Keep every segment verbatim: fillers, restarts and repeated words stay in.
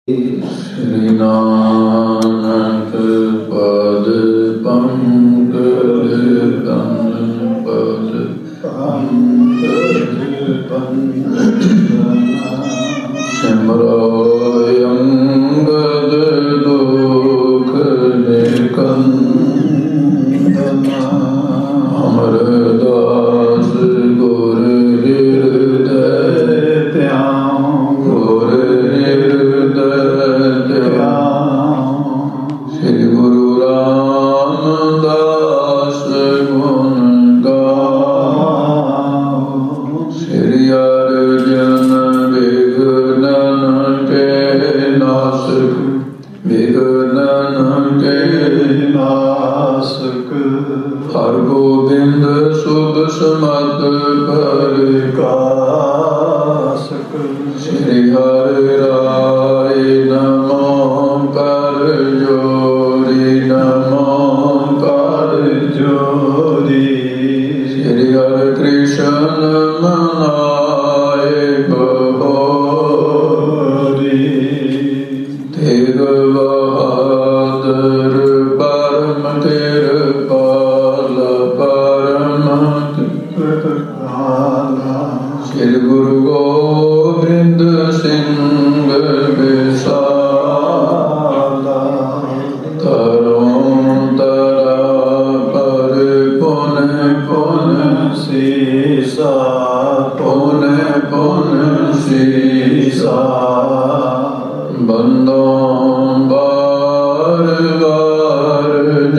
Shri Nanak Pad Pankaj Kan Pad Pankaj Pankaj Simray Angad Dukh Nikandana Amar Das Gur Hirday Tyam Gur Shri Guru Ramdas Gun Gaao Shri Arjan Vignan Ke Nasak Vignan Ke Nasak Har Gobind Subh Samat Parikasak Shri Hari Rai Namo Kar Jori Namo Kar Jori Shri Hare Krishna Manaye Bahari Teg Bahadur Param Kirpala Param Kirpala Shri Guru Gobind Singh Visala Taron Tara Par Pune Pune Sisa Pune Pune Sisa Bandon Bar Bar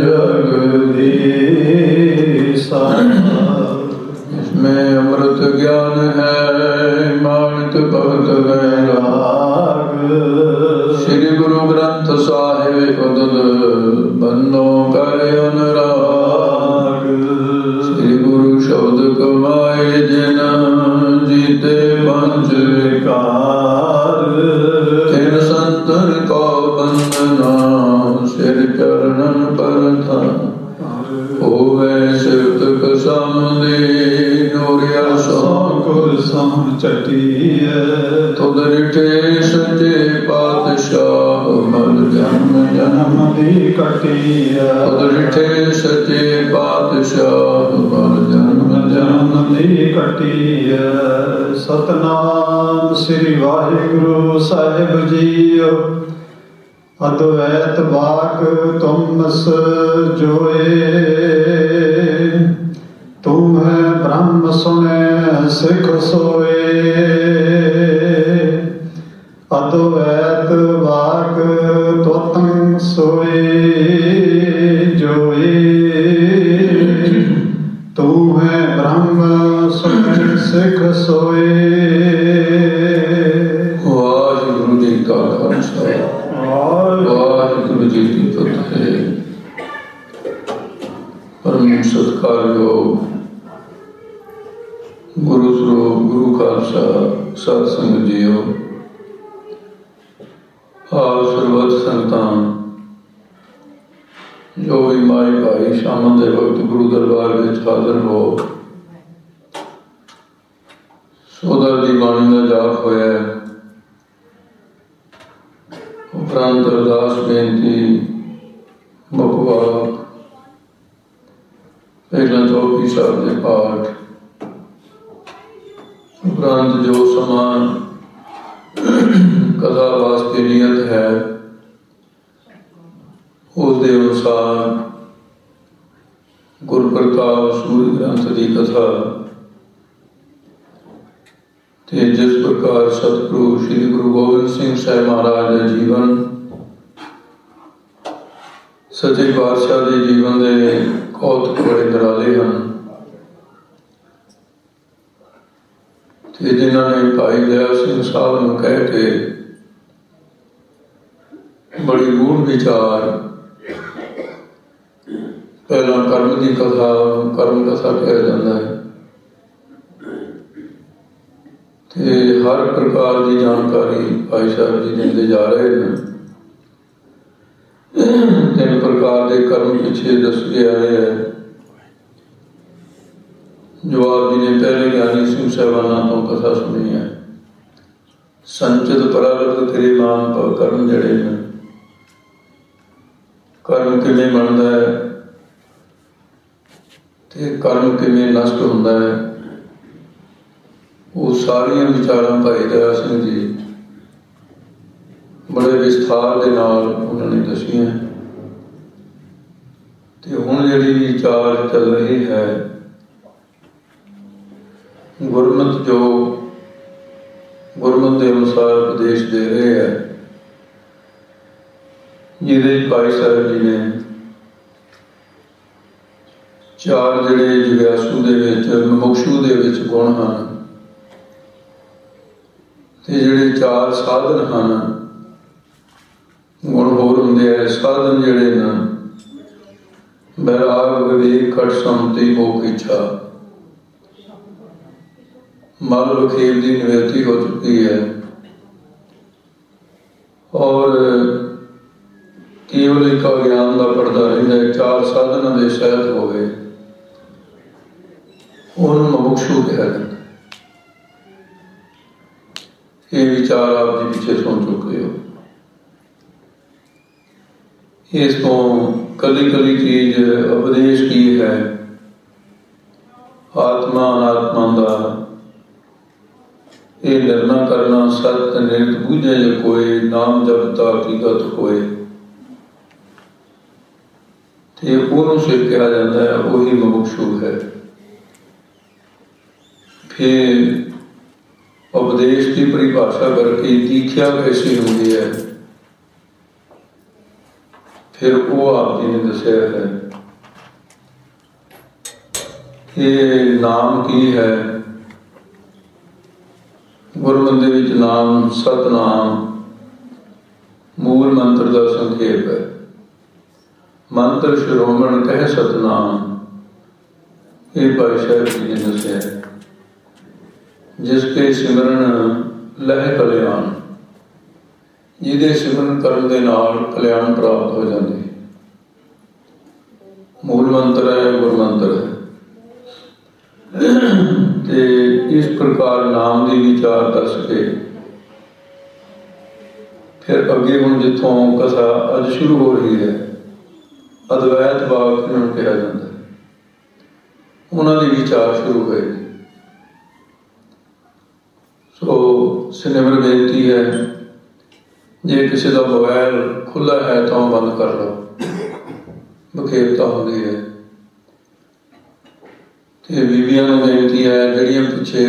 Jagdisa इसमें अमृत ज्ञान है मानत भगत वैराग श्री गुरु ग्रंथ साहिब उदद बंदो कर अनुराग श्री गुरु शब्द कमाए जिन जीते पंच विकार तिन संतन को बंदना सिर चरणन पर था होवे सिवत कसमदी नूरिया सौकुर समचटिए तुद रिठे सचे पातशाह मल जन्म जन्म दी कटिए तुद रिठे सचे पातशाह मल जन्म जन्म दी कटिए सतनाम श्री वाहिगुरु साहिब जीओ अद्वैत वाक तुम जोए तुम है ब्रह्म सुने सिख सोए अद्वैत वाक तुम सोए जोए तू है ब्रह्म सुने सिख सोए। वाहिगुरु जी का खालसा वाहिगुरु जी की फतेह। परम सत्कारयोग गुरु स्वरूप गुरु खालसा सत संगत जीओ आप सर्वत संगतां जो भी माई भाई शाम के वक्त गुरु दरबार में हाजिर हो सोदर की बाणी का जाप होया उपरांत अरदास बेनती मुखवाक पहला चौकी साहब के पाठ उपरांत जो समान कथा वास्ते नियत है उसके अनुसार गुरप्रताप सूर्य ग्रंथ की कथा ते जिस प्रकार सतगुरु श्री गुरु गोबिंद सिंह साहब महाराज के जीवन सच्चे पातशाह के जीवन के कौतुक बड़े निराले हैं जिन्होंने भाई दया सिंह साहब को कह के बड़ी गूढ़ विचार पहला कर्म की कथा कर्म कथा कहा जाता है ते हर प्रकार की जानकारी भाई साहब जी देते जा रहे हैं। तीन प्रकार के कर्म पिछे दसते आए हैं जो आप जी ने पहले ज्ञानी सिंह साहबाना तो कथा सुनी है। संचित प्रारब्ध तेरे मान पा कर्म जड़े ने, कर्म किवें बनदा है ते कर्म किवें नष्ट हुंदा है, वो सारियां विचारां भाई दया सिंह जी बड़े विस्तार दे नाल उन्होंने दसियां। ते हुण जिहड़ी विचार चल रही है गुरमत जो गुरमत के अनुसार उपदेश दे रहे हैं, जिहदे भाई साहब जी ने चार जिहड़े जिग्यासु दे विच मुमुक्षु दे विच गुण हन ते जिहड़े चार साधन हन, गुण होर हुंदे है साधन जिहड़े न बैराग विवेक खट सम्मति मोख इच्छा। मल वखेल की निवृत्ति हो चुकी है और केवल एक ज्ञान का पड़ता रहिंदा है। चार साधना के सहित हो गए उन्होंने मुमुक्षु कहा जाता। ये विचार आप जी पीछे सुन चुके हो। इसको कली कली चीज उपदेश की है, आत्मा अनात्मा का ये निर्णय करना, सत्य निरत बूझे जो कोई नाम जपता हकीकत होए, ते उन्होंने से कहा जाता है वही मुमुक्षु है। फिर उपदेश की परिभाषा करके दीक्षा कैसी होती है, फिर वो आप जी ने दसिया है कि नाम की है। गुरमत दे विच नाम सतनाम मूल मंत्र का संखेप है। मंत्र शिरोमण कह सतनाम, ये भाई साहब जी ने दसिया है। जिसके सिमरन लह कल्याण, जिहदे सिमरन करन दे नाल कल्याण प्राप्त हो जाती। मूल मंत्र है, गुरमंत्र है। ते इस प्रकार नाम की विचार दस के फिर अगे हुण जिथों कथा अज शुरू हो रही है, अद्वैत भाव उन्होंने कहा जाता है, उन्होंने विचार शुरू हुए। सो सिनेमर बेनती है, जे किसी का मोबाइल खुला है तो बंद कर लो, बखेरता होती है। ते बीबियां नूं बेनती है जिहड़ियां पिछे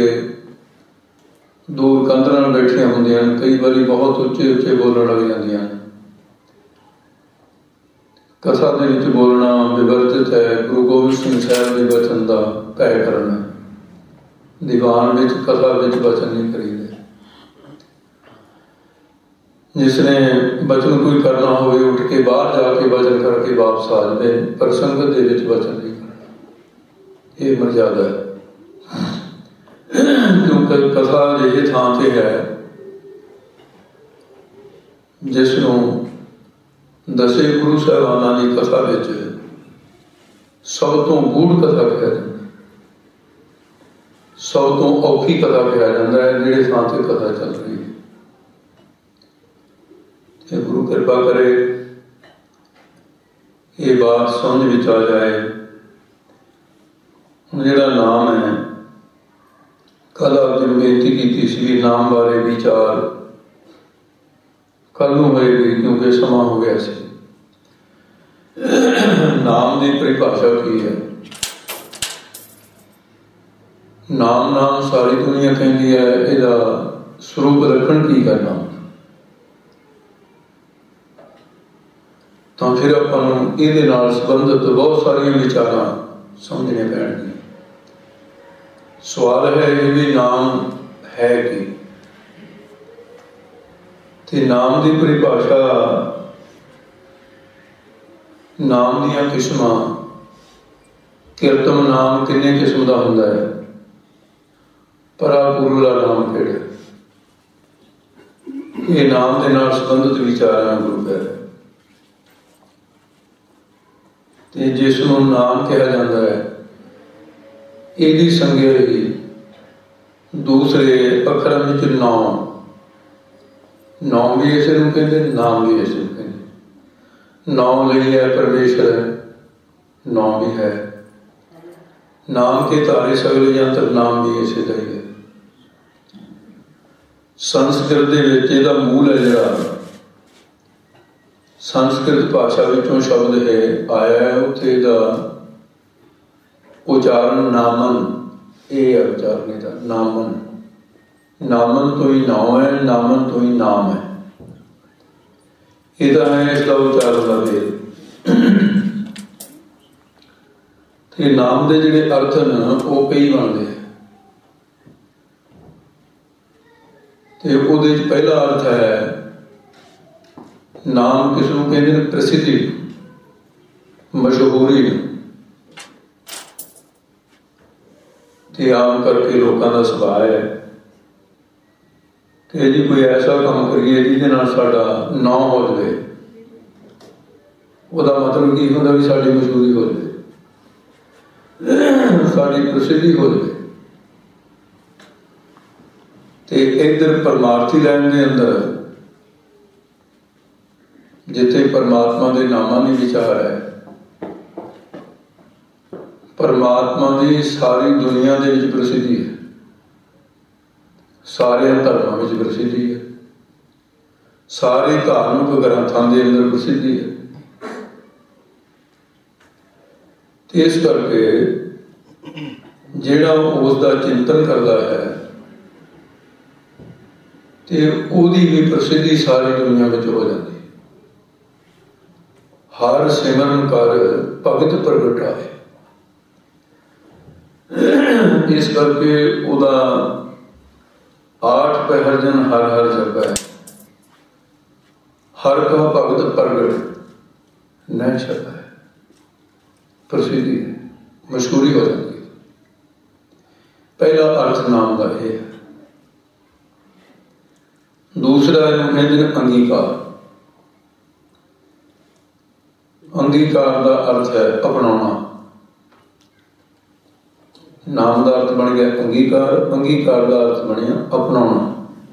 दूर कंध नाल बैठियां होंदियां, कई बारी बहुत उच्चे उच्चे बोलण लग जांदियां। कथा दे विच बोलना विवर्जित है। गुरु गोबिंद सिंह साहब के वचन का भय करना, दीवान विच कथा विच वचन नहीं करीदे। जिसने वचन कोई करना हो उठ के बाहर जाके वचन करके वापस आ जाए, पर संगत दे विच वचन नहीं करना, ये मर्यादा है। क्योंकि कथा अजिही थां ते है जिसनों दसे गुरु साहिबाना की कथा विच सब तो गूढ़ कथा कहा जाता, सब तो औखी कथा कहा जाता है जिहड़े थां ते कथा चल रही है। ते गुरु कृपा करे ये बात समझ विच आ जाए। जिहड़ा नाम है, कल आप जी बेनती की सी नाम बारे विचार कल नूं होएगी, क्योंकि समा हो गया सी। नाम की परिभाषा की है। नाम नाम सारी दुनिया कहती है, इसका स्वरूप रखण की करना। तो फिर अपन ये संबंधित बहुत सारिया विचारां समझने पैणगियां। सवाल है ये भी नाम है कि ते नाम की परिभाषा, नाम दियां किस्मां, कीर्तन नाम किन्ने किस्म का हुंदा है, परापुरला नाम किहड़ा, ये नाम के नाल संबंधित विचार है गुरु कह रहे। ते जिसनों नाम कहा जाता है, यदी संज्ञा ही दूसरे अखरां विच नौ नाम भी इसे नूं कहते, नाम भी इसे नूं कहते। नाम ਲਈ है परमेश्वर है, नाम भी है। नाम के तारे सगले यंत्र, नाम भी इसे का ही है। संस्कृत दे विच इहदा मूल है जिहड़ा संस्कृत भाषा विचों शब्द है आया है, उत्थे दा उचारण नामन, ये है उचारण इहदा नामन। नामन तो ही नाम है, नामन तो ही नाम है, इहदा है इसका उचारण का भेद। ते नाम दे जिहड़े अर्थ न वो कई बनते हैं। ते उहदे च पहला अर्थ है, नाम किस नूं कहंदे ने? प्रसिद्धि, मशहूरी। ते आम करके लोगों का सुभाव है कि जी कोई ऐसा काम करिए जिहदे नाल साडा नाम हो जाए, उसका मतलब की होंदा भी साडी मशहूरी हो जाए, साडी प्रसिद्धि हो जाए। ते इधर परमार्थी लैन के अंदर जिथे परमात्मा के नामां की विचार है, परमात्मा की सारी दुनिया के विच प्रसिद्धि है, सारे धर्मों में प्रसिद्धि है, सारे धार्मिक ग्रंथों के अंदर प्रसिद्धि है। इस करके जिहड़ा उसका चिंतन करता है ते उहदी भी प्रसिद्धि सारी दुनिया में हो जाती है। हर सिमरन कर भगत प्रगट आए, इस करके उहदा आठ पहर जन हर हर जगह है, हर का भगत प्रगट न छपा है, प्रसिद्धि है, मशहूरी हो जाती है। पहला अर्थ नाम का यह है। दूसरा कहते हैं अंगीकार। अंगीकार का अर्थ है अपनाना। नाम का अर्थ बन गया अंगीकार, अंगीकार का अर्थ बनया अपनाना।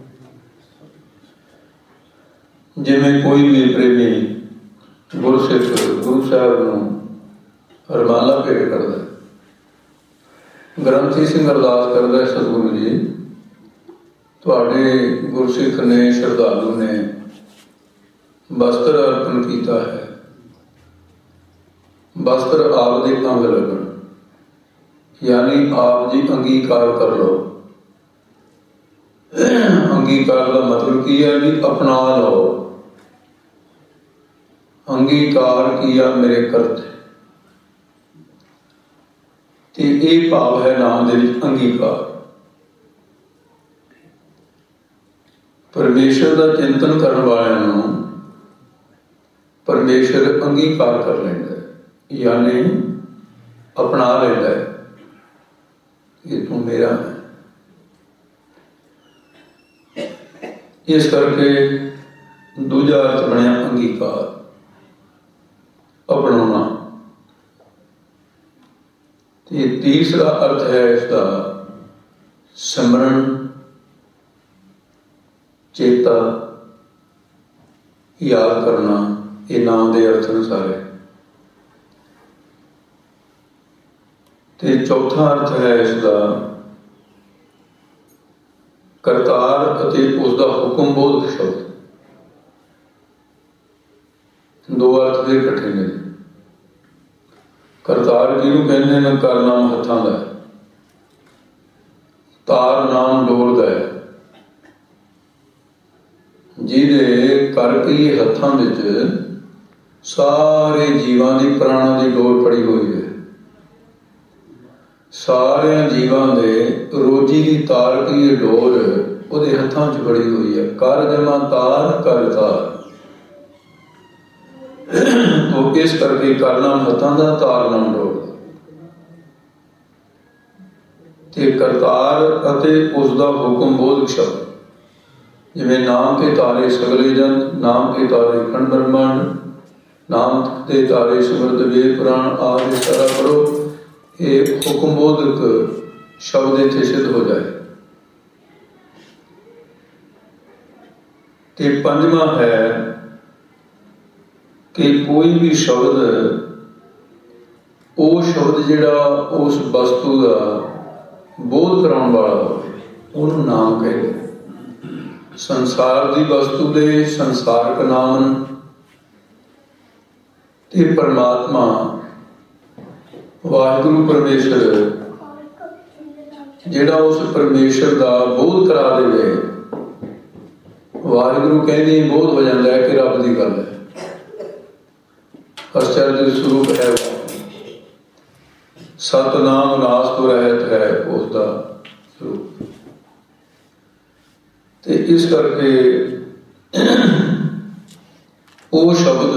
जिमें कोई भी प्रेमी गुरसिख गुरु साहब को रमाला भेंट करता है, ग्रंथी सिंह अरदास करता है, सतगुरु जी तुहाडे गुरसिख ने श्रद्धालु ने वस्त्र अर्पण किया है, वस्त्र आप दे अंग लगन, यानी आप जी अंगीकार कर लो। अंगीकार का मतलब की है कि अपना लो। अंगीकार किया मेरे करते, ते एक भाव है नाम दे विच अंगीकार। परमेश्वर का चिंतन करने वालों परमेश्वर अंगीकार कर लेंदा है, यानी अपना लेंदा है, ये तू मेरा है। इस करके दूजा अर्थ बनया अंगीकार, अपनाना। ये तीसरा अर्थ है इसका सिमरन, चेता, याद करना। ये नाम के अर्थ अनुसार है। ते चौथा अर्थ है इसका करतार अते उसका हुक्म बोध शब्द। दो अर्थ फिर इकट्ठे ने। करतार जिन्हों कहते हैं कर नाम हथां दा, तार नाम डोर दा है, जिहदे करके हथां विच सारे जीवां दी प्राणां दी डोर फड़ी हुई है। सारे जीवां दे रोजी की तार की डोर उहदे हथां च फड़ी हुई है। कर जमा तार, कर तार। तो इस करके कर नाम हथां दा, तार नाम डोर दा। ते करतार अते उसका हुक्म बोध शब्द, जिवें नाम के तारे सगले जन, नाम के तारे खंड ब्रह्मांड, नाम के तारे सुमृत वेद पुराण आदि सारा पढ़ो। ये हुक्मबोधक शब्द इत्थे सिद्ध हो जाए। ते पंजवां है कि कोई भी शब्द वो शब्द जिहड़ा उस वस्तु का बोध कराउण वाला होवे उहनूं नाम कहते हैं। संसार की वस्तु दे संसारक नाम ते परमात्मा वाहिगुरू परमेश्वर जिहड़ा उस परमेश्वर का बोध करा देवे, वाहिगुरू कहने बोध हो जाता है कि रब की गल है, आश्चर्य स्वरूप है, सतनाम नास तो रहत है उसका स्वरूप। ते इस करके वो शब्द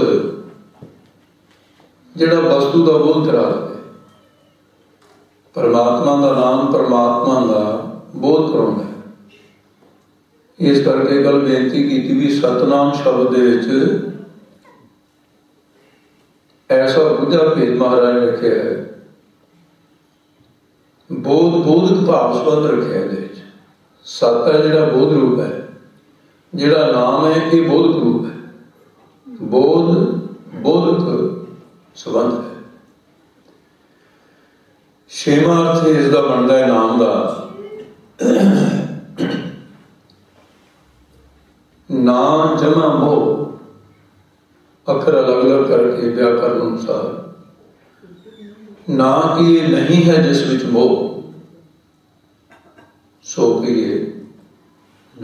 जिहड़ा वस्तु का बोध करा दे, परमात्मा का नाम परमात्मा का बोध कराउंदा है। इस करके कल बेनती की भी सतनाम शब्द दे विच ऐसा बुझा भेद महाराज ने रखे है, बोध बोधक भाव संबंध रखे है। सत है जिहड़ा बोध रूप है, जिहड़ा नाम है ये बोधक रूप है, बोध बोधक संबंध है। छेवां अर्थ इसका बनता है नाम का, नाम जमा मोह, अखर अलग अलग करके व्याकरण अनुसार, ना कि ये नहीं है जिस विच मोह, सो कि ये ना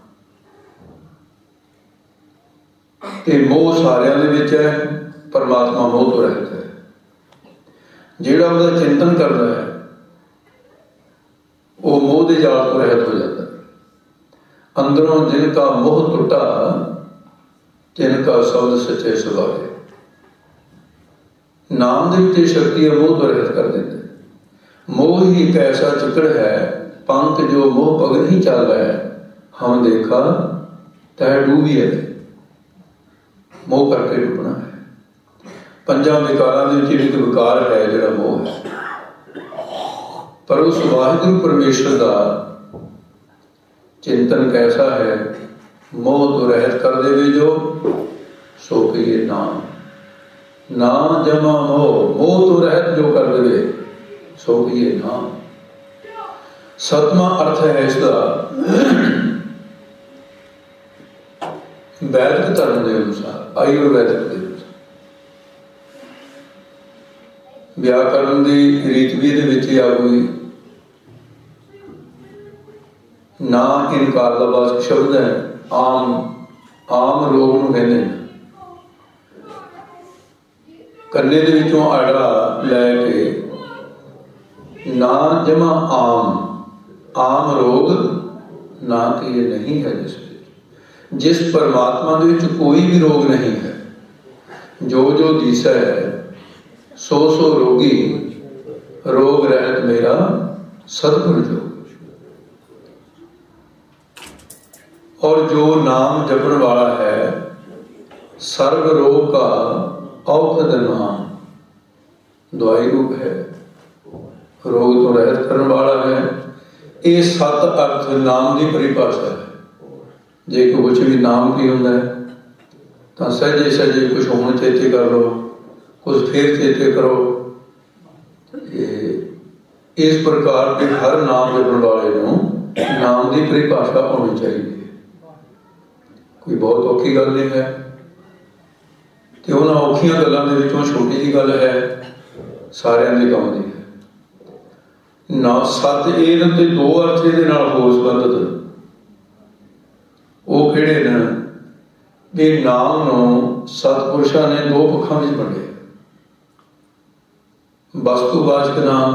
ते मोह सारियां दे विच है, परमात्मा मोह तो रहता है। जिहड़ा उसका चिंतन करता है वो मोह दे जाल तो रहत हो जाता है। अंदरों जिनका मोह टुटा तिनका शब्द सच्चे सुभावे, नाम दे विच शक्ति है, मोह तो रहत कर देते। मोह ही एक ऐसा चिकड़ है, पंख जो मोह पग नहीं चल रहा है, हम देखा तह डूबी है, मोह करके डूबना है। पंजा विकारां दे विच एक विकार है जिहड़ा मोह है, पर उस वाहिगुरू परमेश्वर का चिंतन कैसा है, मोह तो रहत कर देवे जो, सो कि ये नाम, नाम जमा मोह, मोह तो रहत जो कर देवे, सो कि ये नाम। सतवां अर्थ है इसका वैदिक धर्म के अनुसार, आयुर्वैदिक के अनुसार, व्याकरण की रीत भी ये आ गई। ना इनकार का वाचक शब्द है, आम आम लोग नूं कहंदे ने, कन्ने दे विचों आड़ा लैके ना जमा आम, आम रोग ना कि ये नहीं है जिस जिस परमात्मा दे विच कोई भी रोग नहीं है, जो जो दिशा है सो सो रोगी, रोग रहत मेरा सतगुर जो। और जो नाम जपण वाला है, सर्व रोग का औषध नाम, दवाई रूप है, रोग तो रहत करने वाला है। ये सत अर्थ नाम की परिभाषा है। जे कुछ भी नाम की होंदा है तो सहजे सहजे कुछ होने चेते कर लो, कुछ फिर चेते करो। इस प्रकार के हर नाम जपण वाले नूं नाम की परिभाषा होनी चाहिए। कोई बहुत औखी गल नहीं है, तो उन्होंने औखियां गलों के विचों छोटी जी गल है, सारियां दे काम दी है। ना सत ए ते दो अर्थ इहदे नाल होर संबंधित, वो किहड़े ने भी नाम नूं सतपुरुषां ने दो पक्षां विच वंडिया, वस्तुवाचक नाम,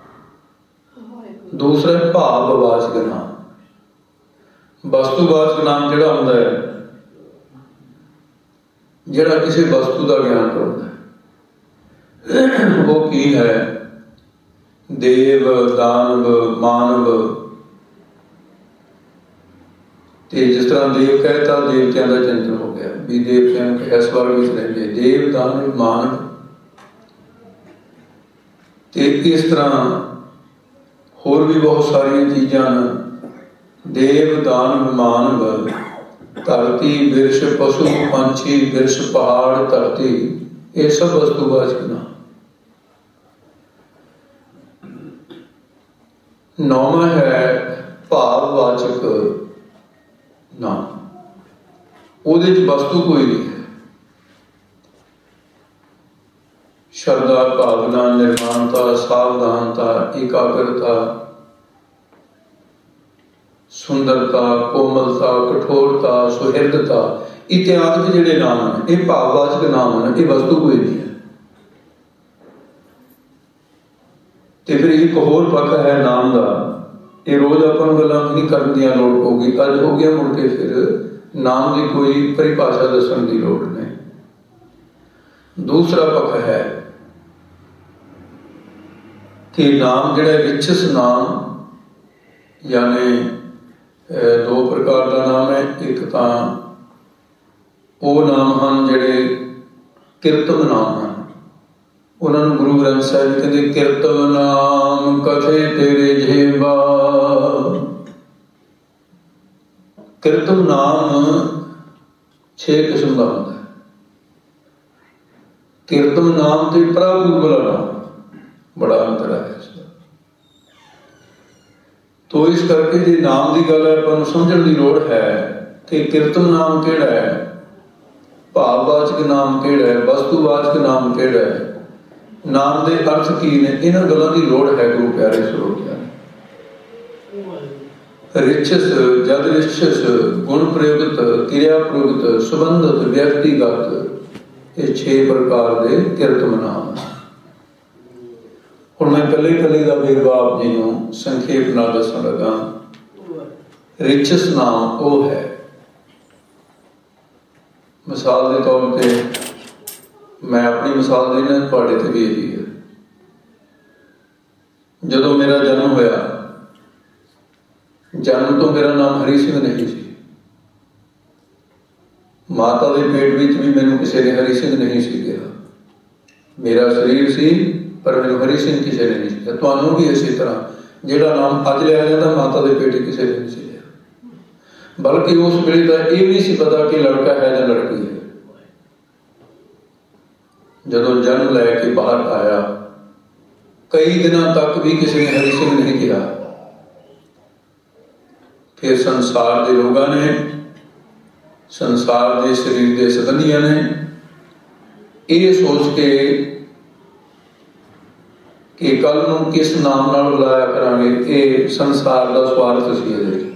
दूसरा भाववाचक नाम। वस्तुवाचक नाम जिहड़ा हुंदा है, जिहड़ा किसी वस्तु का ज्ञान कराउंदा है, वो की है, देव दानव मानव। ते जिस तरह देव कहता, देवतियां का चिंतन हो गया भी देवतियां इस वर्ग में रहंदे, देव दानव मानव। ते इस तरह होर भी बहुत सारिया चीज़ां, देव दानव मानव धरती बिरछ पशु पंछी बिरछ पहाड़ धरती ये सब वस्तुवाचक नाम। नौवां है भाववाचक नाम। ਉਹਦੇ 'ਚ वस्तु कोई नहीं है। श्रद्धा भावना निर्माणता सावधानता एकाग्रता सुंदरता कोमलता कठोरता सुहिर्दता इत्यादि जिहड़े नाम हैं ये भाववाचक नाम हैं, ये वस्तु कोई नहीं है। तो फिर एक होर पक्ष है नाम का, ये रोज अपन गल्लां नहीं करन दी लोड़ होगी। अज हो गया मुड़ के फिर नाम की कोई परिभाषा दसन की लोड़ नहीं। दूसरा पक्ष है कि नाम जिहड़ा रिचस नाम, यानी दो प्रकार का नाम है। एक तो वो नाम हैं जिहड़े कीर्तन नाम हैं, उन्होंने गुरु ग्रंथ साहिब कहते कीर्तन नाम कथे तेरे जेबा। कीर्तन नाम छे किस्म का होता है। कीर्तन नाम ते प्रभु वाला नाम बड़ा अंतर है इसका। तो इस करके जी नाम की गल अपन समझने की लोड़ है कि कीर्तन नाम केड़ा है, भाववाचक नाम केड़ा है, वस्तुवाचक नाम केड़ा है, नाम के अर्थ की ने, इन्हां गल्लां की लोड़ है गुरु प्यारे सरोतिया। रिचस जद रिचस गुण प्रयुक्त क्रिया प्रयुक्त संबंधित व्यक्तिगत ये छे प्रकार के कीर्तन नाम है। हुण मैं कले कले का वेरवा आप जी को संखेप नाल दसन लगा। रिचस नाम वो है, मिसाल के तौर पर मैं अपनी मिसाल देना, तुहाडे ते भी यही है। जदों मेरा जन्म होया, जन्म तो मेरा नाम हरी सिंह नहीं सी। माता के पेट में भी मैनू किसी ने हरी सिंह नहीं सी कहा। मेरा शरीर सी पर मैनू हरी सिंह किसी ने नहीं कहा। तुहानू भी इसी तरह जिहड़ा नाम अज लिया जाता माता के पेट किसी ने नहीं सी लिया। बल्कि उस वेले का यह नहीं सी पता कि लड़का है या लड़की है। जदों जन्म लैके बाहर आया, कई दिनों तक भी किसी ने हरी सिंह नहीं कहा। फिर संसार के लोगों ने, संसार के शरीर के संबंधियों ने ये सोच के कि कल नूं किस नाम नाल बुलाया करांगे, ये संसार का स्वार्थ सी।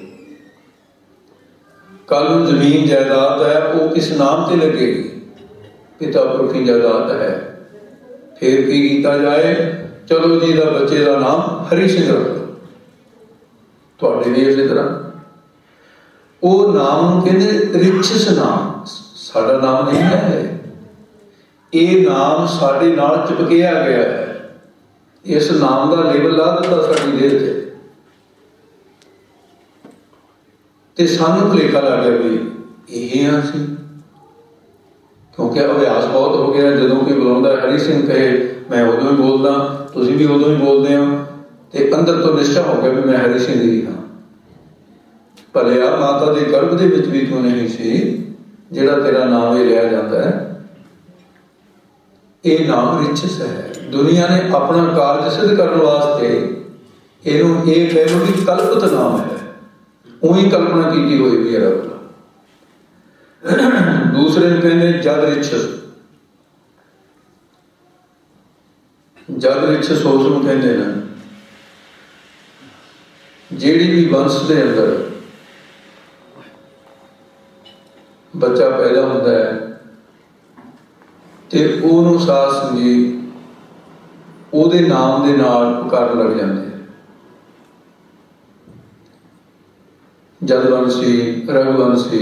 कल नूं जमीन जायदाद है वो किस नाम से लगेगी, पिता पुरखी जायदाद है। फिर की किया जाए, चलो जी का बच्चे का नाम हरी सिंह रख दो। तुहाडे भी इस तरह वो नाम कहते रिचस नाम, साडा नाम नहीं है। ये नाम साडे नाल चिपकिया गया है। इस नाम का लेबल ला दिता साडी देह ते, ते सानू भुलेखा लग गया भी यही हाँ सी। क्योंकि अभ्यास बहुत हो गया, जदों कोई बुलाउंदा हरी सिंह कहे मैं उदों ही बोलदा, तुसीं भी उदों ही बोलदे हो, ते अंदर तो निश्चय हो गया भी मैं हरी सिंह ही हाँ। भले आ माता के गर्भ के विच भी तू नहीं सी जिहड़ा तेरा नाम ही लिया जाता है। ये नाम रिचस है। दुनिया ने अपना कार्य सिद्ध करने वास्ते इहनूं ये कह लो कि कल्पित नाम है, उही कल्पना की हुई भी है रब। दूसरे कहते जद रिचस, जद रिचस उसनूं कहते हैं जिहड़ी भी वंश के अंदर बच्चा पैदा होता है तो उन्होंने साध संगीत ਉਹਦੇ नाम के नाल पुकारन लग जाते हैं। जदवंशी रघुवंशी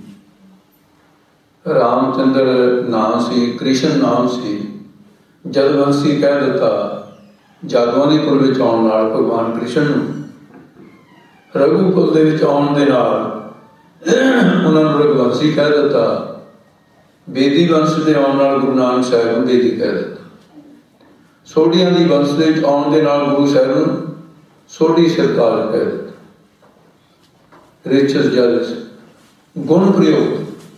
रामचंद्र नाम सी, कृष्ण नाम सी। जदवंशी कह दिता जादुआं दी कुल विच आउण नाल भगवान कृष्ण नूं, रघुकुल दे विच आउण दे नाल उन्हां नूं रघुवंशी कह दिता। बेदी वंश के आने नाल गुरु नानक साहिब नूं बेदी कह दिता। सोढियां दी वंश दे विच आउण दे नाल गुरु साहिब नूं सोढी सरकार कह दिता। रिचस जद गुण प्रयुक्त,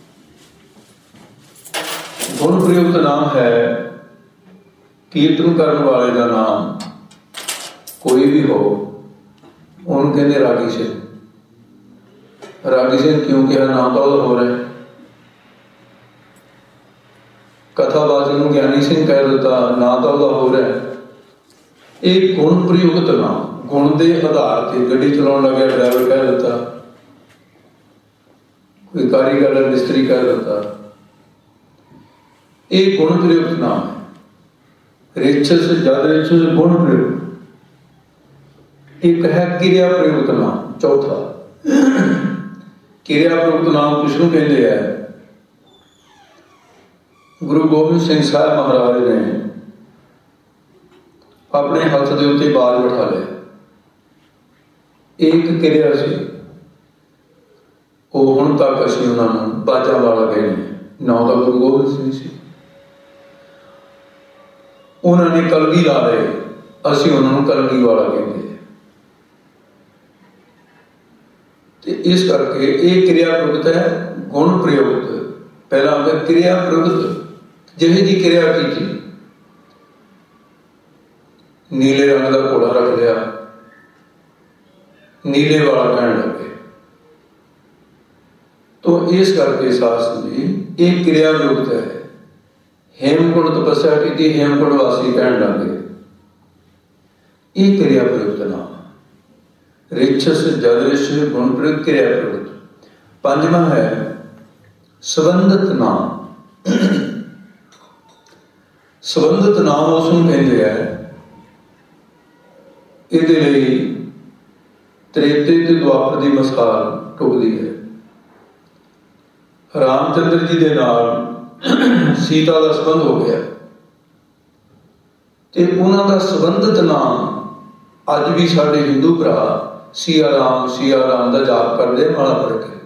गुण प्रयुक्त नाम है कीर्तन करने वाले का नाम कोई भी हो उन्होंने कहते रागी सिंह। रागी सिंह क्यों कहा? नाम तो हो रहा है। कथावाचक को ज्ञानी सिंह कह दिता, ना तो हो रहा है। एक गुण प्रयुक्त नाम, गुण के आधार से गड्डी चलाने लगे ड्राइवर कह दिता, कोई कारीगर मिस्त्री कह दिता, एक गुण प्रयुक्त नाम है। रिचस जद रिचस गुण प्रयुक्त। एक है क्रिया प्रयुक्त नाम, चौथा क्रिया प्रयुक्त नाम किसनों कहते हैं? गुरु गोबिंद सिंह साहब महाराज ने अपने हाथ के उत्ते बाज बिठा लिया। एक क्रिया सी, वो हुण तक असीं उन्होंने बाजा वाला कहने, नाम तो गुरु गोबिंद सिंह सी। उन्होंने कलगी ला रहे, असीं उन्होंने कलगी वाला कहते। इस करके एक क्रिया प्रयुक्त है, गुण प्रयुक्त। पहला आता क्रिया प्रयुक्त, जिही जी क्रिया की थी, नीले रंग का घोड़ा रख लिया, नीले वाला कहने लगे। तो इस करके शास्त्र जी एक क्रिया प्रयुक्त है। हेमकुंड तपस्या की, हेमकुंड वासी कहने लगे, एक क्रिया प्रयुक्त नाम। रिचस जद रिचस गुण प्रयुक्त, क्रिया प्रयुक्त। पंजवा है संबंधित नाम। संबंधित नाम उसनूं कहते हैं, इहदे लई त्रेते ते द्वापर की मिसाल टुकदी है। रामचंद्र जी के नाल सीता का संबंध हो गया, ते उन्हां दा संबंधित नाम अज भी साडे हिंदू भरा सिया राम सिया राम का जाप करते, माड़ा फर्क है।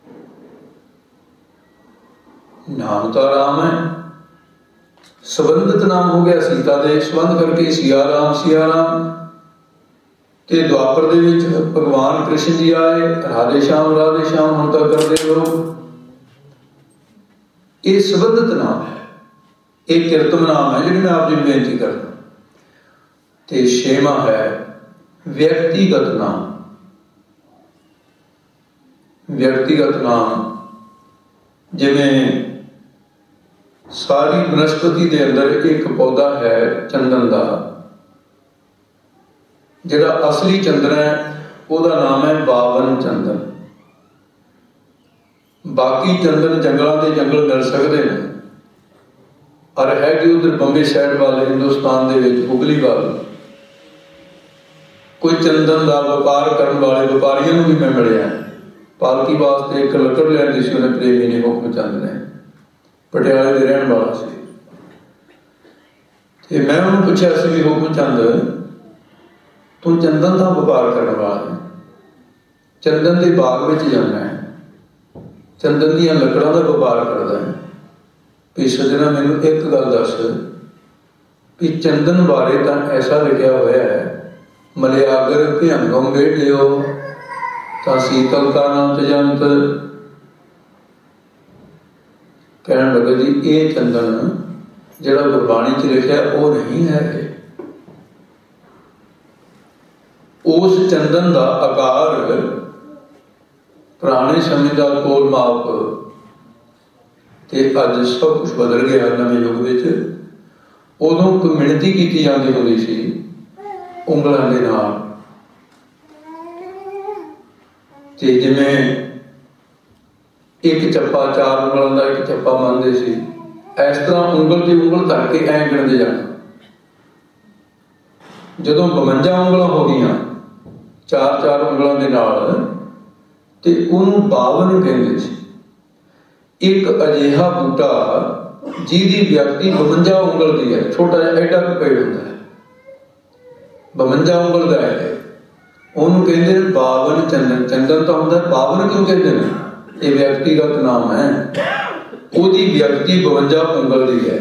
नाम तो राम है, संबंधित नाम हो गया सीता दे संबंध करके सिया राम सिया राम। ते द्वापर दे विच भगवान कृष्ण जी आए, राधे श्याम राधे श्याम हम तक करते लोग। ये संबंधित नाम है, एक कीर्तन नाम है जिन्हें मैं आप जी बेनती करता। ते छेवां है व्यक्तिगत नाम। व्यक्तिगत नाम जिवें सारी वनस्पति के अंदर एक पौधा है चंदन का, जिहड़ा असली चंदन है उसका नाम है बावन चंदन। बाकी चंदन जंगलों के जंगल मिल सकते हैं, और है कि उधर बंबे साइड वाले हिंदुस्तान के हुगली वाले कोई चंदन का व्यापार करने वाले व्यापारियों भी मैं मिलिया। पालकी वास्ते एक लकड़ लिया सी उन्हें प्रेमी ने, हुक्म चंद ने, पटियाले के रहने वाला से। ते मैं उन्होंने पूछा सी भी हुक्म चंद तू चंदन का व्यापार करने वाला है, चंदन के बाग में जाना है, चंदन दियां लकड़ों का व्यापार करता है, भी सजना मैनू एक गल दस भी चंदन बारे तो ऐसा लिखा हुआ है, मलियागर भयंगम बेटियो ता शीतल का अनंत जंत। कहने लगे जी ये चंदन जिहड़ा गुरबाणी च लिखा वो नहीं है। उस चंदन का आकार पुराने समय का तोल माप ते अज सब कुछ बदल गया नवे युग विच। उदों कोई मिणती की जाती होती सी उंगलों के नाल, ते जिवें एक चप्पा चार उंगलों का एक चप्पा मानते सी, इस तरह उंगल की उंगल धर के ऐ गिणते जाना। जदों बवंजा उंगलों हो गई चार चार उंगलों के नाल, ते उन्होंने बावन कहते सी। एक अजिहा बूटा जिहदी व्यक्ति बवंजा उंगल की है, छोटा जिहा एडा पेड़ होंदा है, बवंजा उंगल का है, उन्होंने कहते बावन चंदन। चंदन तो होंदा, बावन क्यों कहते हैं? ये व्यक्तिगत नाम है, उहदी व्यक्ति बवंजा उंगल की है,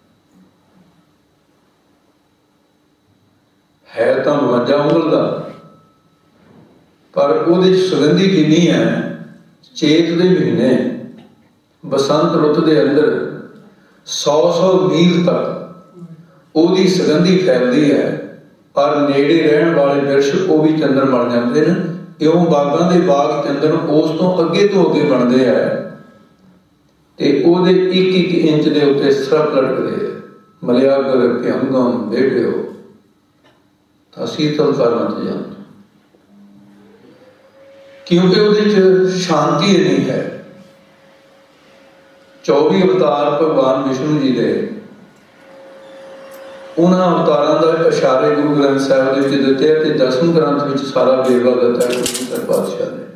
है तो बवंजा उंगल का, पर उहदी सुगंधी कितनी है? चेत के महीने बसंत रुत के अंदर सौ सौ मील तक उसकी सुगंधी फैलती है, पर नेड़े रहने वाले वृक्ष वो भी चंदन बन जाते हैं। इउं बागां दे बाग चंदन उस तो अगे तो अगे बनते हैं ते ओहदे एक एक इंच के उत्ते सरप लटकते हैं। मलिया कर भयंगम बेटियो तां शीतल करना च जाता, क्योंकि उहदे शांति नहीं है। चौबी अवतार भगवान विष्णु जी दे, उन्होंने अवतारों का इशारे गुरु ग्रंथ साहिब के दिते हैं, दसवें ग्रंथ में सारा बेरवा दिता है गुरु पातशाह ने।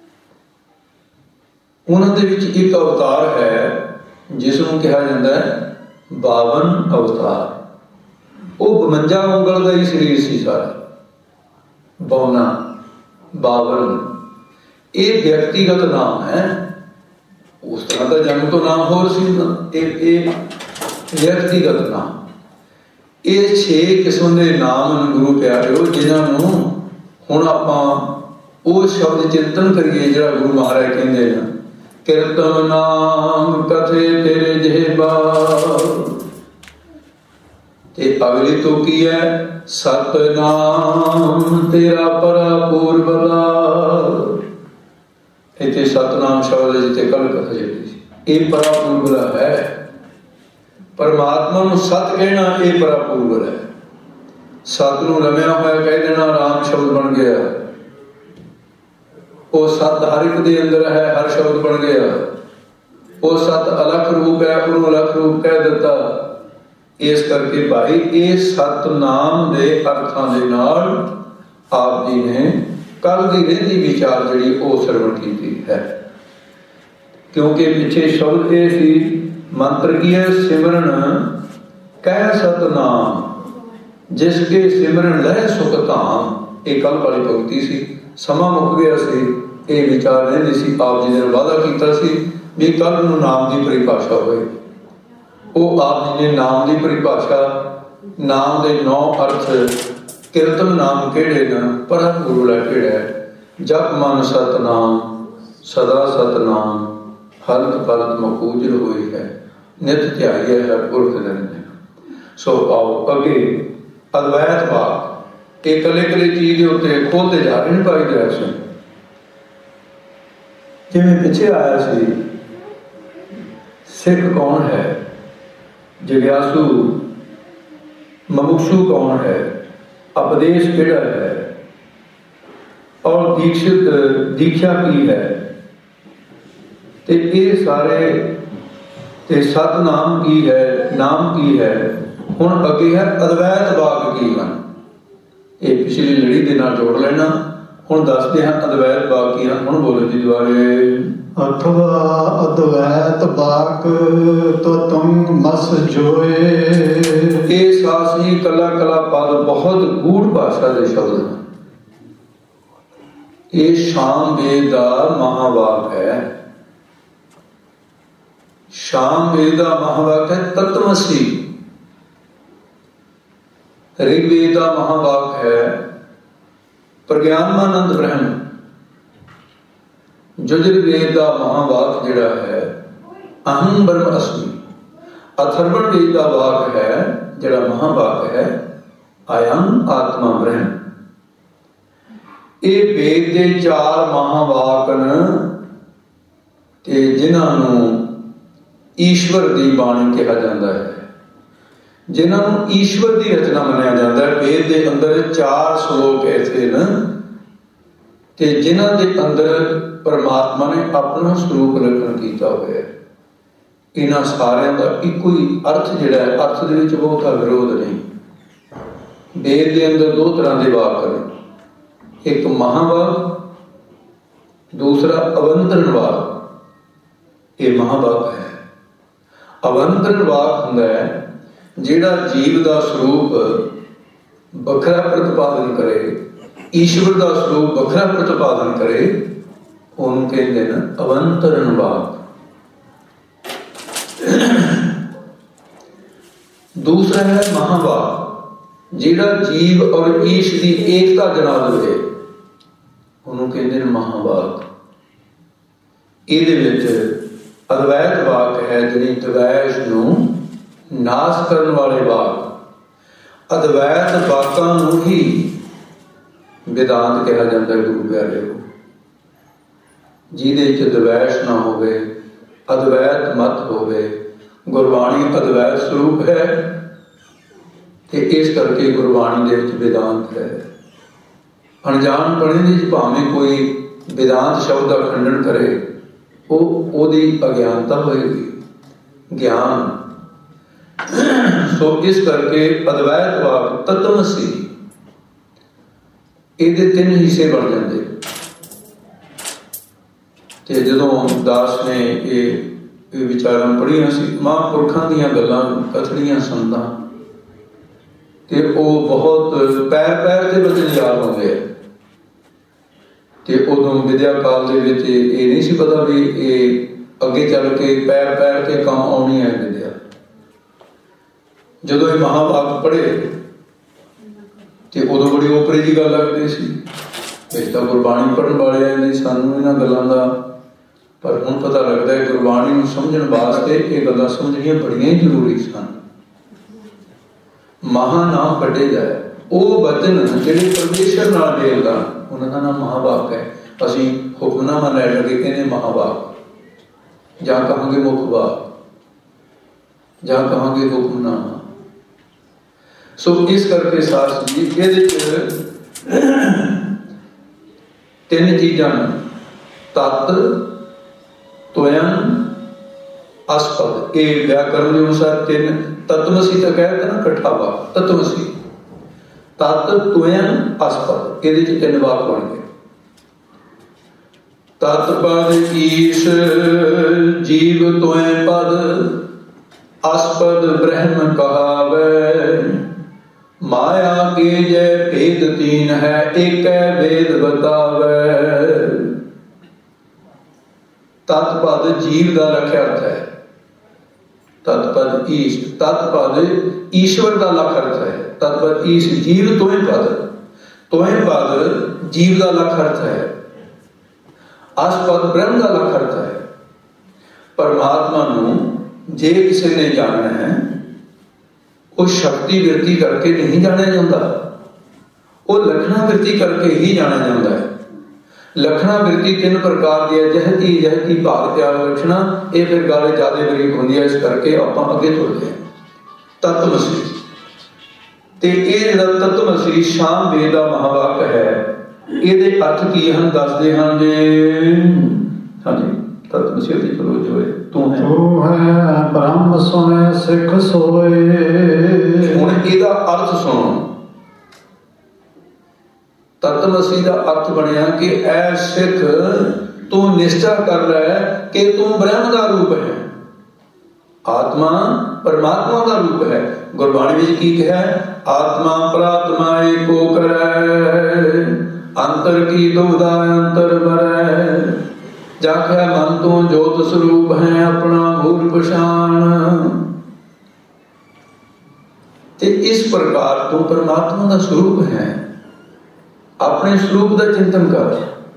उन्होंने एक अवतार है जिसनों कहा जाता है बावन अवतार। वो बवंजा उंगल का ही शरीर से सारा, बवना बावन ये व्यक्तिगत नाम है। उस तरह का जन्म तो नाम होर सी, व्यक्तिगत नाम। ये छे किस्म के नाम गुरु प्यारे जिन्होंने हुण आपां वो शब्द चिंतन करिए जो गुरु महाराज कहते हैं, कीर्तन नाम कथे तेरे जेबा। ते अगली तो की है सतनाम तेरा परापूर बला। इतने सतनाम शब्द जिते कल कथा जी ये परापूर बला है। परमात्मा नूं सत कहना ये परापूर है। सत नूं रमिया होया कह देना राम शब्द बन गया। वो सत हर एक दे अंदर है, हर शब्द बन गया। वो सत अलख रूप है, उन्होंने अलख रूप कह दिता। इस करके भाई ये सतनाम दे अर्थां दे नाल आप जी ने कल की रही विचार जी वो सरवण की है। क्योंकि पिछे शब्द ये सी मंत्र की है सिमरन कह सतनाम जिसके सिमरन लह सुख धाम। ये कल वाली भगती सी, समा मुक गया सी, ये विचार नहीं सी। आप जी ने वादा किया सी भी कल नूं नाम की परिभाषा होए। वो आप जी ने नाम की परिभाषा, नाम के नौ अर्थ, कीर्तन नाम केड़े न, परम केड़ा है। जप मन सतनाम सदा सतनाम हलत पलत मकूजल हुई है, नित ध्याइए है पुरख निरंजन। सो आओ अगे अद्वैत भाग एक कले कले चीज के उत्ते खोलते जा रहे हैं भाई दया सिंह। जिवें पिछे आया सी सिख कौन है, जिज्ञासु मुमुक्षु कौन है, उपदेश केड़ा है और दीक्षित दीक्षा की है। ते ये सारे ते सतनाम की है, नाम की है। हुण अगे है अद्वैत भाग की है। ये पिछली लड़ी के नाल जोड़ लेना। हुण दसदे हैं अद्वैत भाग की है। हुण बोलो जी दुआरे। अथवा अद्वैत भाग तो तुम मस जोए। ये सासी कला कला पद बहुत गूढ़ भाषा के शब्द हैं। ये शाम वेद का महावाक है। शाम वेद का महावाक है तत्वमसी। ऋग्वेद का महावाक है प्रज्ञानमानंद ब्रह्म। यजुर्वेद का महावाक जिहड़ा है अहं ब्रह्म अस्मि। अथर्वण वेद का वाक है जिहड़ा महावाक है अयं आत्मा ब्रह्म। ये वेद के चार महावाक ने जिन्हों ईश्वर की बाणी कहा जाता है, जिन्होंने ईश्वर की रचना मनिया जाता है। वेद के अंदर चार श्लोक ऐसे न ते जिन्हां दे अंदर परमात्मा ने अपना स्वरूप लक्षण किया हुआ है। इन्हां सारियां दा इक्को ही अर्थ जिहड़ा है, अर्थ दे विच बहुता विरोध नहीं। वेद के अंदर दो तरह के वाक ने, एक महावाक, दूसरा अवंतरण वाक। ये महावाक है। अवंतरण वाक हुंदा है जिहड़ा जीव का स्वरूप बखरा प्रतिपादन करे, ईश्वर का स्वरूप बखरा प्रतिपादन करे, उन्होंने कहते हैं अवंतरण वाक। दूसरा है महावाक जिहड़ा जीव और ईश की एकता जना दे, उन्होंने कहते हैं महावाक। ਇਹਦੇ ਵਿੱਚ ਅਦਵੈਤ ਵਾਕ ਹੈ, ਜਿਹੜੀ ਦਵੈਸ਼ ਨੂੰ ਨਾਸ਼ ਕਰਨ ਵਾਲੇ ਵਾਕ। ਅਦਵੈਤ ਵਾਕਾਂ ਨੂੰ ਹੀ ਵਿਦਾਂਤ ਕਿਹਾ ਜਾਂਦਾ। ਗੁਰੂ ਪਿਆਰਿਓ, ਜਿਹਦੇ ਵਿੱਚ ਦਵੈਸ਼ ਨਾ ਹੋਵੇ, ਅਦਵੈਤ ਮਤ ਹੋਵੇ। ਗੁਰਬਾਣੀ ਅਦਵੈਤ ਸਰੂਪ ਹੈ ਤੇ ਇਸ ਕਰਕੇ ਗੁਰਬਾਣੀ ਦੇ ਵਿੱਚ ਵਿਦਾਂਤ ਹੈ। ਅਣਜਾਣ ਪਣੇ ਵਿੱਚ ਭਾਵੇਂ ਕੋਈ ਵਿਦਾਂਤ ਸ਼ਬਦ ਦਾ ਖੰਡਨ ਕਰੇ, ਉਹ ਉਹਦੀ ਅਗਿਆਨਤਾ ਹੋਏਗੀ, ਗਿਆਨ। ਸੋ ਇਸ ਕਰਕੇ ਅਦਵੈਤ ਵਾਕ ਤਤਵਮਸੀ, ਇਹਦੇ ਤਿੰਨ ਹਿੱਸੇ ਬਣ ਜਾਂਦੇ। ਤੇ ਜਦੋਂ ਦਾਸ ਨੇ ਇਹ ਇਹ ਵਿਚਾਰਾਂ ਪੜ੍ਹੀਆਂ ਸੀ, ਮਹਾਂਪੁਰਖਾਂ ਦੀਆਂ ਗੱਲਾਂ ਕਥੜੀਆਂ ਸੁਣਦਾ, ਤੇ ਉਹ ਬਹੁਤ ਪੈਰ ਪੈਰ ਦੇ ਬਚਨ ਯਾਦ ਆਉਂਦੇ ਆ। ਤੇ ਉਦੋਂ ਵਿਦਿਆ ਕਾਲ ਦੇ ਵਿੱਚ ਇਹ ਨਹੀਂ ਸੀ ਪਤਾ ਵੀ ਇਹ ਅੱਗੇ ਚੱਲ ਕੇ ਪੈਰ ਪੈਰ ਤੇ ਕੰਮ ਆਉਣੀ ਹੈ ਵਿਦਿਆ। ਜਦੋਂ ਇਹ ਮਹਾਂਵਾਕ ਪੜ੍ਹੇ ਤੇ ਉਦੋਂ ਬੜੀ ਓਪਰੇ ਦੀ ਗੱਲ ਲੱਗਦੀ ਸੀ। ਇਸ ਤਾਂ ਗੁਰਬਾਣੀ ਪੜ੍ਹਨ ਵਾਲਿਆਂ ਨੇ ਸਾਨੂੰ ਇਹਨਾਂ ਗੱਲਾਂ ਦਾ, ਪਰ ਹੁਣ ਪਤਾ ਲੱਗਦਾ ਹੈ ਗੁਰਬਾਣੀ ਨੂੰ ਸਮਝਣ ਵਾਸਤੇ ਇਹ ਗੱਲਾਂ ਸਮਝਣੀਆਂ ਬੜੀਆਂ ਹੀ ਜ਼ਰੂਰੀ ਸਨ। ਮਹਾਂ ਨਾਮ ਕੱਢੇ ਜਾਏ, ਉਹ ਵਚਨ ਜਿਹੜੇ ਪਰਮੇਸ਼ਰ ਨਾਲ ਮੇਲ ਦਾ, ਉਹਨਾਂ ਦਾ ਨਾਮ ਮਹਾਂਵਾਕ ਹੈ। ਅਸੀਂ ਹੁਕਮਨਾਮਾ ਲੈ ਲਗੇ ਕਹਿੰਦੇ ਮਹਾਂਵਾਕ, ਜਾਂ ਕਹਾਂਗੇ ਮੁੱਖ ਵਾਕ, ਜਾਂ ਕਹਾਂਗੇ ਹੁਕਮਨਾਮਾ। ਸੋ ਇਸ ਕਰਕੇ ਸਾਧ ਜੀ ਇਹਦੇ ਚ ਤਿੰਨ ਚੀਜ਼ਾਂ ਨੇ, ਤਤ, ਤੁਅਨ, ਅਸਪਦ। ਇਹ ਵਿਆਕਰਨ ਦੇ ਅਨੁਸਾਰ ਤਿੰਨ। ਤਤਵਮਸੀ ਤਾਂ ਕਹਿੰਦੇ ਨਾ ਇਕੱਠਾ ਵਾਕ, ਤਤਵਮਸੀ, ਤਤ, ਤੁਅਨ, ਅਸਪਦ। ਇਹਦੇ ਚ ਤਿੰਨ ਵਾਕ ਬਣ ਗਏ। ਤਤ ਪਦ ਈਸ਼ ਜੀਵ ਤੁਅ ਪਦ, ਅਸਪਦ ਬ੍ਰਹਮ ਕਹਾਵੇ। ਮਾਇਆ ਕੇ ਜੈ ਭੇਦ ਤੀਨ ਹੈ, ਏਕੈ ਵੇਦ ਬਤਾਵੇ। ਤਤ ਪਦ ਜੀਵ ਦਾ ਲਖ ਅਰਥ ਹੈ। ਤਤ ਪਦ ਈਸ਼, ਤਤ ਪਦ ਈਸ਼ਵਰ ਦਾ ਲਖ ਅਰਥ ਹੈ। ਤਤ ਪਦ ਈਸ਼ ਜੀਵ ਤੋਏ ਪਦ, ਤੋਏ ਪਦ ਜੀਵ ਦਾ ਲਖ ਅਰਥ ਹੈ। ਅਸਪਦ ਬ੍ਰਹਮ ਦਾ ਲਖ ਅਰਥ ਹੈ। ਪਰਮਾਤਮਾ ਨੂੰ ਜੇ ਕਿਸੇ ਨੇ ਜਾਣਨਾ ਹੈ, ਉਹ ਸ਼ਕਤੀ ਬਿਰਤੀ ਕਰਕੇ ਨਹੀਂ ਜਾਣਿਆ ਜਾਂਦਾ, ਉਹ ਲਖਣਾ ਬਿਰਤੀ ਕਰਕੇ ਹੀ ਜਾਣਿਆ ਜਾਂਦਾ ਹੈ। ਲਖਣਾ ਬਿਰਤੀ ਤਿੰਨ ਪ੍ਰਕਾਰ ਦੀ ਹੈ, ਜਹਤੀ ਜਹਤੀ ਭਾਗ ਤਿਆਗ ਲਖਣਾ। ਇਹ ਫਿਰ ਗੱਲ ਜ਼ਿਆਦਾ ਬਰੀਕ ਹੁੰਦੀ ਹੈ, ਇਸ ਕਰਕੇ ਆਪਾਂ ਅੱਗੇ ਤੁਰਦੇ ਹਾਂ। ਤਤਵਮਸੀ, ਤੇ ਇਹ ਜਿਹੜਾ ਤਤਵਮਸੀ ਸ਼ਾਮ ਵੇਦ ਦਾ ਮਹਾਵਾਕ ਹੈ, ਇਹਦੇ ਅਰਥ ਕੀ ਹਨ ਦੱਸਦੇ ਹਨ ਜੀ। ਹਾਂਜੀ, ਤਤਵਮਸੀ ਦੀ ਚਲੋ ਜੋ ਹੈ, ਤੂੰ ਹੈ ਤੂੰ ਹੈ ਬ੍ਰਹਮ ਸੁਣੇ ਸਿੱਖ ਸੋਏ। ਹੁਣ ਇਹਦਾ ਅਰਥ ਸੁਣੋ। ਤਤਵਮਸੀ ਦਾ ਅਰਥ ਬਣਿਆ ਕਿ ਐ ਸਿੱਖ, ਤੂੰ ਨਿਸ਼ਚਾ ਕਰ ਲੈ ਕਿ ਤੂੰ ਬ੍ਰਹਮ ਦਾ ਰੂਪ ਹੈ, ਆਤਮਾ ਪਰਮਾਤਮਾ ਦਾ ਰੂਪ ਹੈ। ਗੁਰਬਾਣੀ ਵਿੱਚ ਕੀ ਕਿਹਾ? ਆਤਮਾ ਪ੍ਰਾਤਮਾ ਏਕੋ ਕਰੈ, ਅੰਤਰ ਕੀ ਦੁਬਦਾ ਅੰਤਰ ਬਰੈ। ਜਾਖਿਆ ਮਨ ਤੋਂ ਜੋਤ ਸਰੂਪ ਹੈ, ਆਪਣਾ ਮੂਲ ਪਛਾਣ। ਤੇ ਇਸ ਪ੍ਰਕਾਰ ਤੂੰ ਪਰਮਾਤਮਾ ਦਾ ਸਰੂਪ ਹੈ, ਆਪਣੇ ਸਰੂਪ ਦਾ ਚਿੰਤਨ ਕਰ।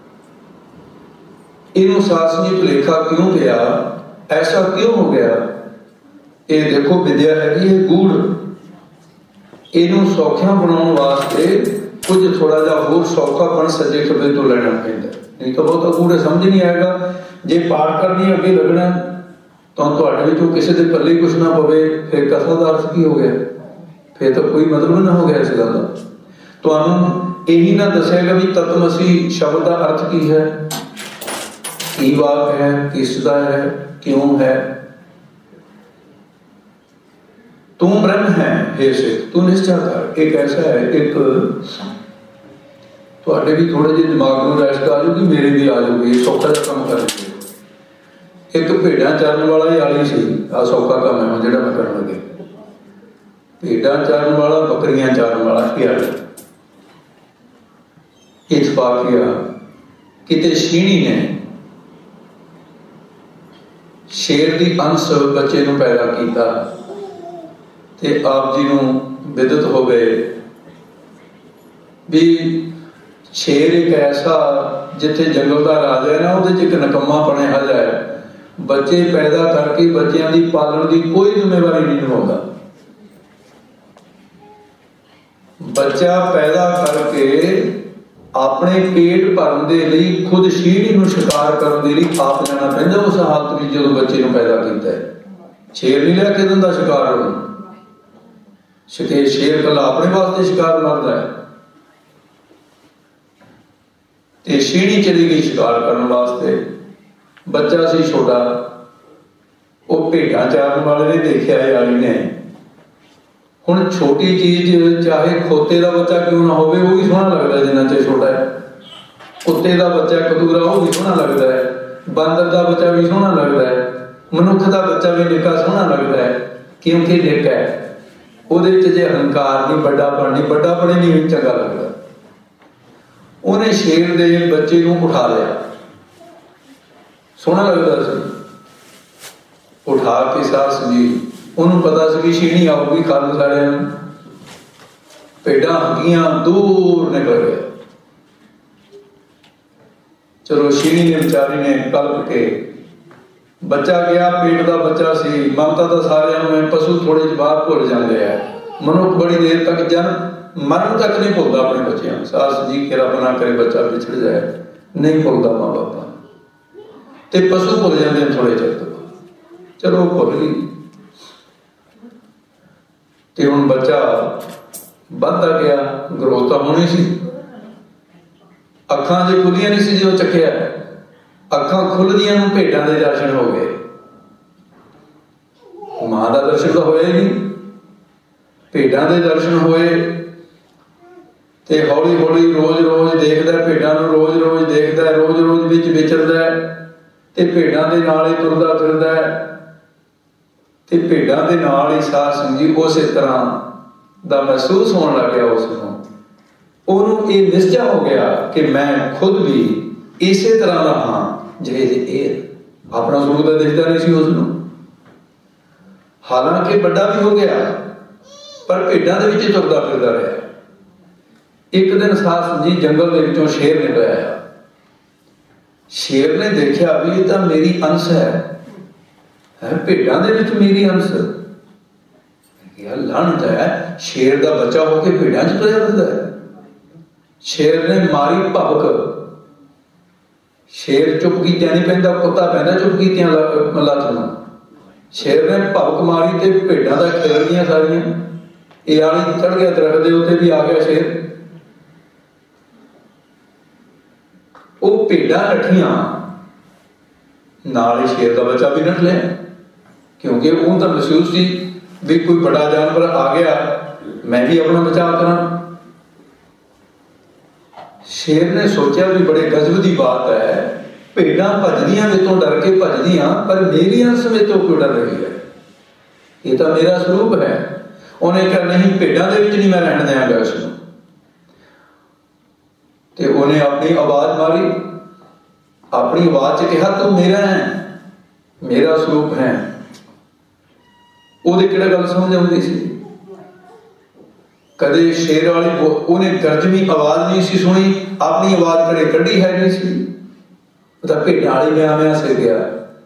ਇਹਨੂੰ ਸਾਸਨੀ ਭੁਲੇਖਾ ਕਿਉਂ ਗਿਆ, ਐਸਾ ਕਿਉਂ ਹੋ ਗਿਆ? ਇਹ ਦੇਖੋ ਵਿਦਿਆ ਹੈਗੀ ਹੈ ਗੂੜ, ਇਹਨੂੰ ਸੌਖਿਆ ਬਣਾਉਣ ਵਾਸਤੇ ਕੁਝ ਥੋੜਾ ਜਿਹਾ ਹੋਰ ਸੌਖਾਪਣ ਸੱਜੇ ਖੱਬੇ ਤੋਂ ਲੈਣਾ ਪੈਂਦਾ, ਨਹੀਂ ਤਾਂ ਬਹੁਤਾ ਗੂੜ ਸਮਝ ਨਹੀਂ ਆਏਗਾ। ਜੇ ਪਾਠ ਕਰਨੀ ਅੱਗੇ ਲੱਗਣਾ ਤਾਂ ਤੁਹਾਡੇ ਵਿੱਚੋਂ ਕਿਸੇ ਦੇ ਪੱਲੇ ਕੁਛ ਨਾ ਪਵੇ, ਫਿਰ ਕਥਾ ਦਾ ਅਰਥ ਕੀ ਹੋ ਗਿਆ? ਫਿਰ ਤਾਂ ਕੋਈ ਮਤਲਬ ਨਾ ਹੋ ਗਿਆ ਇਸ ਗੱਲ ਦਾ। ਤੁਹਾਨੂੰ ਇਹੀ ਨਾ ਦੱਸੇਗਾ ਵੀ ਤਤਵਮਸੀ ਸ਼ਬਦ ਦਾ ਅਰਥ ਕੀ ਹੈ, ਕੀ ਵਾਕ ਹੈ, ਕਿਸ ਦਾ ਹੈ, ਕਿਉਂ ਹੈ। ਤੂੰ ਬ੍ਰਹਮ ਹੈ, हे ਸਿੱਖ, ਤੂੰ ਨਿਸ਼ਚਾ ਕਰ। ਇੱਕ ਐਸਾ ਹੈ, ਇੱਕ ਤੁਹਾਡੇ ਵੀ ਥੋੜੇ ਜਿਹੇ ਦਿਮਾਗ ਨੂੰ ਰੈਸਟ ਆ ਜਾਊਗੀ, ਮੇਰੇ ਵੀ ਆ ਜਾਊਗੀ, ਸੌਖਾ ਜਿਹਾ ਕੰਮ ਕਰਨਗੇ। ਇੱਕ ਭੇਡਾਂ ਚਰਨ ਵਾਲਾ ਹੀ ਆਲੀ ਸੀ, ਆਹ ਸੌਖਾ ਕੰਮ ਹੈ ਜਿਹੜਾ ਮੈਂ ਕਰਨ ਲੱਗੇ। ਭੇਡਾਂ ਚਰਨ ਵਾਲਾ, ਬੱਕਰੀਆਂ ਚਰਨ ਵਾਲਾ ਕੀ ਆਲੀ ਇਤਫਾਕੀਆ। ਕਿਤੇ ਸ਼ੀਣੀ ਨੇ ਸ਼ੇਰ ਦੀ ਅੰਸ਼ ਬੱਚੇ ਨੂੰ ਪੈਦਾ ਕੀਤਾ ਤੇ ਆਪ ਜੀ ਨੂੰ ਵਿਦਿਤ ਹੋ ਗਏ ਵੀ ਸ਼ੇਰ ਇੱਕ ਐਸਾ जिथे जंगल का राजा है ना, वो एक नकम्मा पने हल है। बच्चे पैदा करके बच्चों की पालन की कोई जिम्मेवारी नहीं निभाता। बच्चा पैदा करके अपने पेट भरन के लिए खुद शीढ़ी को शिकार करने के लिए आप जाना पैंदा। उस हालत में जो बच्चे को पैदा किया है, शेर नहीं लिया के दिंदा शिकार हो। शेर कला अपने वास्ते शिकार मरता है, ते शीढ़ी चली गई शिकार करने वास्ते। बच्चा सी छोटा, वो भेडा चारन वाले ने देखा यारी ने। हुण छोटी चीज चाहे खोते का बच्चा क्यों ना हो, वो भी सोहना लगता है जिन्ना चेर छोटा है। कुत्ते का बच्चा कतूरा वो भी सोहना लगता है, बांदर का बच्चा भी सोहना लगता है, मनुख का बच्चा भी निक्का सोहना लगता है, क्योंकि निक्का है। ਉਹਦੇ ਚ ਜੇ ਹੰਕਾਰ ਨਹੀਂ, ਵੱਡਾਪਣ ਨਹੀਂ, ਵੱਡਾਪਣ ਹੀ नहीं चंगा लगता। ਉਹਨੇ शेर ਦੇ ਬੱਚੇ ਨੂੰ ਉਠਾ ਲਿਆ, सोहना लगता ਸੀ। उठा के सास जी ਉਹਨੂੰ ਪਤਾ ਸੀ ਕਿ ਛੀਣੀ ਆਊਗੀ ਕੱਲ ਸਾਰਿਆਂ ਨੂੰ। ਭੇਡਾਂ ਹੱਗੀਆਂ ਦੂਰ ਨਿਕਲ ਗਿਆ। ਚਲੋ ਛੀਣੀ ਨੇ ਵਿਚਾਰੀ ਨੇ ਕਲਪ ਕੇ बच्चा गया, पेट का बच्चा सी। ममता तो सारिਆਂ ਨੂੰ है, पशु थोड़े ਜਿਹੇ बाहर भुल जाते हैं। मनुख बड़ी देर तक जन्म मरण तक नहीं भुलता अपने बच्चों। सास जी के रब ना करे बच्चा पिछड़ जाए, नहीं भुलता माँ बापा, तो पशु भुल जाते हैं थोड़े चिर तक। चलो भुल गई, तो हुण बच्चा बढ़ता गया, ग्रोथ तो होनी सी। अखां जो खुलियां नहीं सी, जो चक्या अखां खुलदियां नूं भेडां दे दर्शन हो गए। मां का दर्शन तो होया ही नहीं, भेडां दे दर्शन होए। ते हौली हौली रोज रोज देखदा, भेडां नूं रोज रोज देखदा, रोज रोज विच विचरदा, ते भेडां दे नाल ही तुरदा फिरदा, ते भेडां दे नाल ही साध संग जी उस तरह दा महसूस होण लग गया। उसनूं ਉਹਨੂੰ ਇਹ ਨਿश्चय हो गया कि मैं खुद भी इसे तरह का हाँ ਜਿਹੇ ਇਹ अपना स्वरूप तो दिखता नहीं सी उसनूं। हालांकि बड़ा भी हो गया, पर भेडां दे विच तुरदा फिरदा रहा। एक दिन सास जी जंगल दे विचों शेर निकल आया। शेर ने देखा भी ये तो मेरी अंश है, है भेडां दे विच मेरी अंश। लानत है, शेर का बच्चा होकर भेडां च तुरया फिरदा है। शेर ने मारी भबक, शेर चुप कीतिया नहीं पैंदा, कुत्ता पैंदा चुप कीतिया लत नूं। शेर ने भबक मारी ते भेडां दा खिल गईयां सारियां। ये आली चढ़ गया दरख्त दे उत्ते, भी आ गया शेर। वो भेडां नठियां, नाल ही शेर का बच्चा भी नठ लिया, क्योंकि उन्हें तो महसूस सी भी कोई बड़ा जानवर आ गया, मैं भी अपना बचाव करा। शेर ने सोचा भी बड़े गजब की बात है, भेडां भजदियां मेरे तो डर के भजदियां, पर मेरी अंश में तो क्यों डर रही है, ये तो मेरा स्वरूप है। उन्हें कहा नहीं, भेडां दे विच नहीं मैं रहने देंगा इसनूं। ते उन्हें अपनी आवाज मारी, अपनी आवाज च कहा तू मेरा है, मेरा स्वरूप है। ਉਹਦੇ ਕਿਹੜਾ ਗੱਲ ਸਮਝ ਆਉਂਦੀ ਸੀ? कदे शेर वाली उन्हें गर्जवी आवाज नहीं सी सुनी, अपनी आवाज कदे कढ़ी है नहीं सी। भेडां वाली म्या म्या से गया।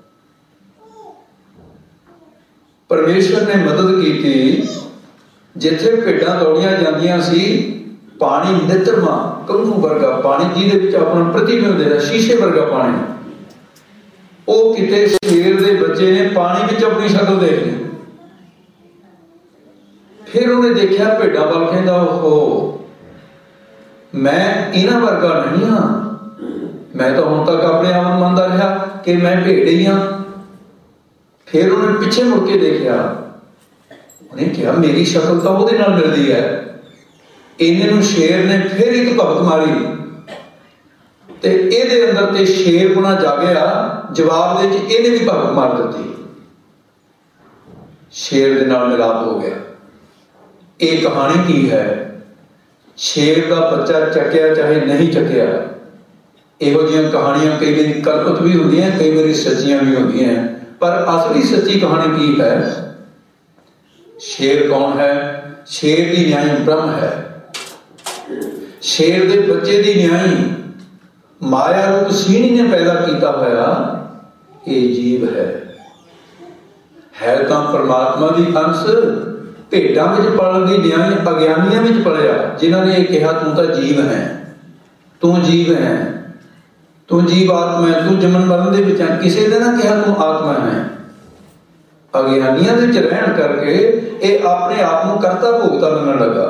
परमेश्वर ने मदद की थी, जिथे भेडां दौड़ियां जांदियां सी, पानी नितरमा कंघू वर्गा पानी, जिहदे विच अपना प्रतिबिंब देना शीशे वर्गा पानी, वो किते शेर दे बच्चे ने पानी विच अपनी शक्ल देख ली। फिर उन्हें देखा भेडां वाल, कहंदा ओहो मैं इन्हां वर्गा नहीं हाँ, मैं तो हुण तक अपने आप नूं मनदा रहा कि मैं भेड़ ही हाँ। फिर उन्हें पिछे मुड़ के देखा, उन्हें कहा मेरी शक्ल तो उहदे नाल मिलदी है। इन्हें नूं शेर ने फिर एक भबक मारी, ते इहदे अंदर ते शेर पुणा जागया, जवाब दे विच इहने भी भबक मार दित्ती। शेर दे नाल मिलाप हो गया। एक कहानी की है, शेर का बच्चा चकिया चाहे नहीं चकिया, इहो जिहियां कहानियां कई बार कल्पित भी होंदियां, कई बार सच्चियां भी होंदियां, पर असली सच्ची कहानी की है? शेर कौन है? शेर की न्यायी ब्रह्म है। शेर दे बच्चे की न्यायी माया रूप सीणी ने पैदा किया होया ये जीव है है तो परमात्मा की अंश भेडां विच पलण दी न्याय अग्यानियां विच पलिया जिन्हां ने कहा तू तो जीव है तू जीव है तू जीव आत्मा है तू जमन मरण दे विच किसी ने ना कहा तू आत्मा है अग्यानियां विच रहण करके ये अपने आप को करता भोगता मनण लगा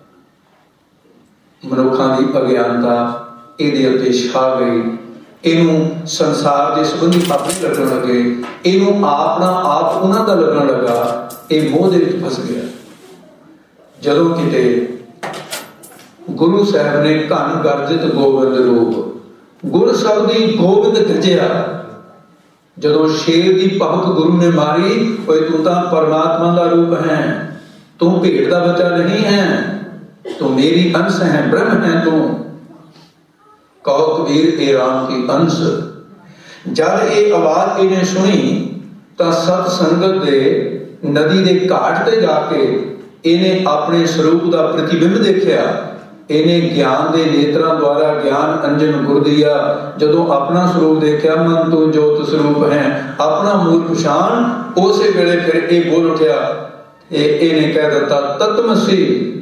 मनुखां दी अज्ञानता ਇਹਦੇ ਉੱਤੇ ਛਾ ਗਈ ਇਹਨੂੰ ਸੰਸਾਰ ਦੇ ਸੰਬੰਧੀ ਆਪਣੇ ਲੱਗਣ ਲੱਗੇ ਇਹਨੂੰ ਆਪਣਾ ਆਪ ਉਹਨਾਂ ਦਾ ਲੱਗਣ ਲੱਗਾ ਇਹ ਮੋਹ ਦੇ ਵਿੱਚ ਫਸ ਗਿਆ ਜਦੋਂ ਕਿਤੇ ਗੁਰੂ ਸਾਹਿਬ ਨੇ ਧੰਨ ਗਰਜਿਤ ਗੋਬਿੰਦ ਰੂਪ ਗੁਰ ਸ਼ਬਦੀ ਗੋਬਿੰਦ ਗਰਜਿਆ ਜਦੋਂ ਸ਼ੇਰ ਦੀ ਭਬਕ ਗੁਰੂ ਨੇ ਮਾਰੀ ਓਏ ਤੂੰ ਤਾਂ ਪਰਮਾਤਮਾ ਦਾ ਰੂਪ ਹੈ ਤੂੰ ਭੇਡ ਦਾ ਬੱਚਾ ਨਹੀਂ ਹੈ ਤੂੰ ਮੇਰੀ ਅੰਸ਼ ਹੈ ਬ੍ਰਹਮ ਹੈ ਤੂੰ कहो कबीर ए राम की अंश जब ये आवाज इन्हें सुनी तो सत संगत दे नदी के घाट ते जाके इन्हें अपने स्वरूप का प्रतिबिंब देखा इन्हें ज्ञान के नेत्रों द्वारा ज्ञान अंजन गुर दिया जदों अपना स्वरूप देखा मन तो जोत स्वरूप है अपना मूल पछाण उस वेले फिर ये बोल उठा इन्हें कह दिता तत्वमसी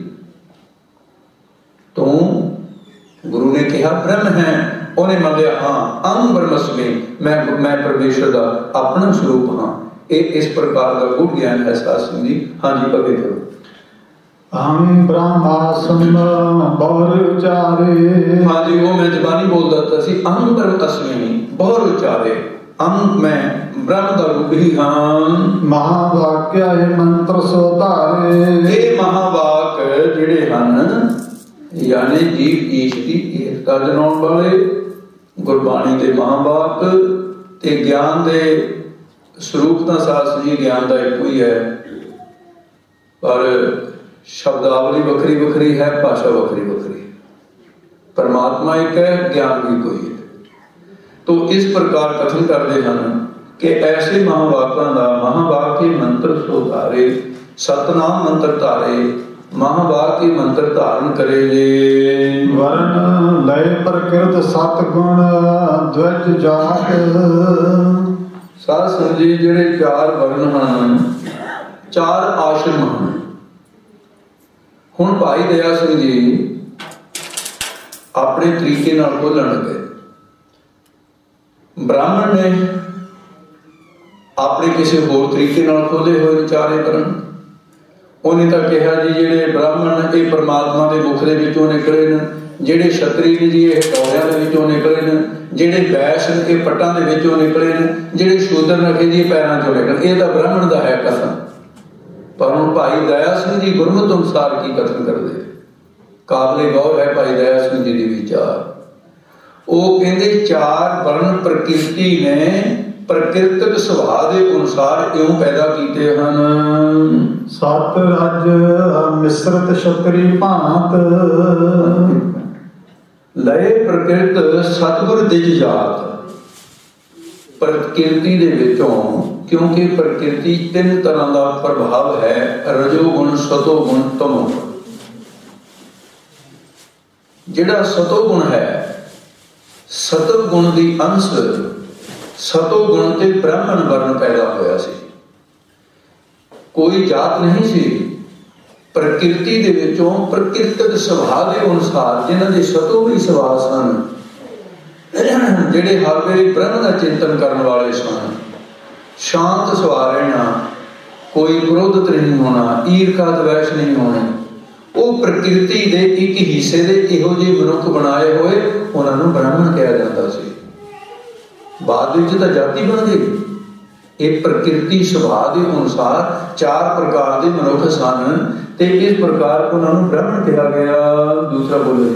तू गुरु ने कहा ब्रह्म है उन्हें मान लिया हाँ अहम ब्रह्मस्मि मैं मैं परमेश्वर का अपना स्वरूप हाँ ये इस प्रकार का गुड़ ज्ञान है साध संगत जी। हाँ जी पगे करो अहम ब्रह्मास्मि बहुर उचारे हाँ जी वो मैं जबानी बोल देता सी अहम ब्रह्मास्मि बहुर उचारे अहम मैं ब्रह्म का रूप ही हाँ महावाक्य मंत्र सोतारे ये महावाक जिहड़े हन यानी जीव ईश की एकता जनाउण वाले गुरबाणी के महावाक ते ज्ञान के स्वरूप का सास जी ज्ञान का एक ही है पर शब्दावली वखरी वखरी है भाषा वखरी वखरी परमात्मा एक है ज्ञान भी कोई है तो इस प्रकार कथन करते हैं कि ऐसे महावाकों का महावाक के मंत्र सो धारे सतनाम मंत्र धारे महावाक के मंत्र धारण करे जे वर्ण लय प्रकृत सत गुण द्वैत जात साध संगत जी जिहड़े चार वर्ण हन चार आश्रम हन हुण भाई दया सिंह जी अपने तरीके नाल बोलण लगे ब्राह्मण ने अपने किसी होर तरीके नाल खोले हुए चारे वर्ण उन्हें तो कहा जी जेडे ब्राह्मण ये परमात्मा के मुख के निकले न जेडे छतरी ने जी ये हटौरिया के निकले न जेडे बैश ने ये पट्टां दे विचों निकले न जेडे शूदर रखे जी पैरों चों निकले ये तो ब्राह्मण का है कथन पर हुण भाई दया सिंह जी गुरमत अनुसार की कथन करते काबले गौर है भाई दया सिंह जी के विचार वो कहते चार वर्ण प्रकृति ने प्रकृतिक सुभाव के अनुसार क्यों पैदा किए हैं सत रज मिश्रित छतरी भांत लय प्रकृत सतगुर दिज जात प्रकृति दे विचों क्योंकि प्रकृति तीन तरह का प्रभाव है रजोगुण सतोगुण तमोगुण जिहड़ा सतोगुण है सतोगुण की अंश सतोगुण ते ब्राह्मण वर्ण पैदा होया सी कोई जात नहीं सी प्रकृति दे विचों प्रकृतिक सुभाव के अनुसार जिन्हां दे सतोगुणी सुभाव सन जिहड़े हर वेले ब्रह्म का चिंतन करने वाले सन शांत सुभाव रहना कोई क्रोधित नहीं होना ईर्खा द्वेष नहीं होने वो प्रकृति दे एक हिस्से दे इहो जिहे मनुख बनाए हुए उन्हां नूं ब्राह्मण कहा जाता सी बाद विच तां जाति बन गई ये प्रकृति सुभाव के अनुसार चार प्रकार के मनुख सन ते इस प्रकार उन्होंने ब्राह्मण कहा गया। दूसरा बोले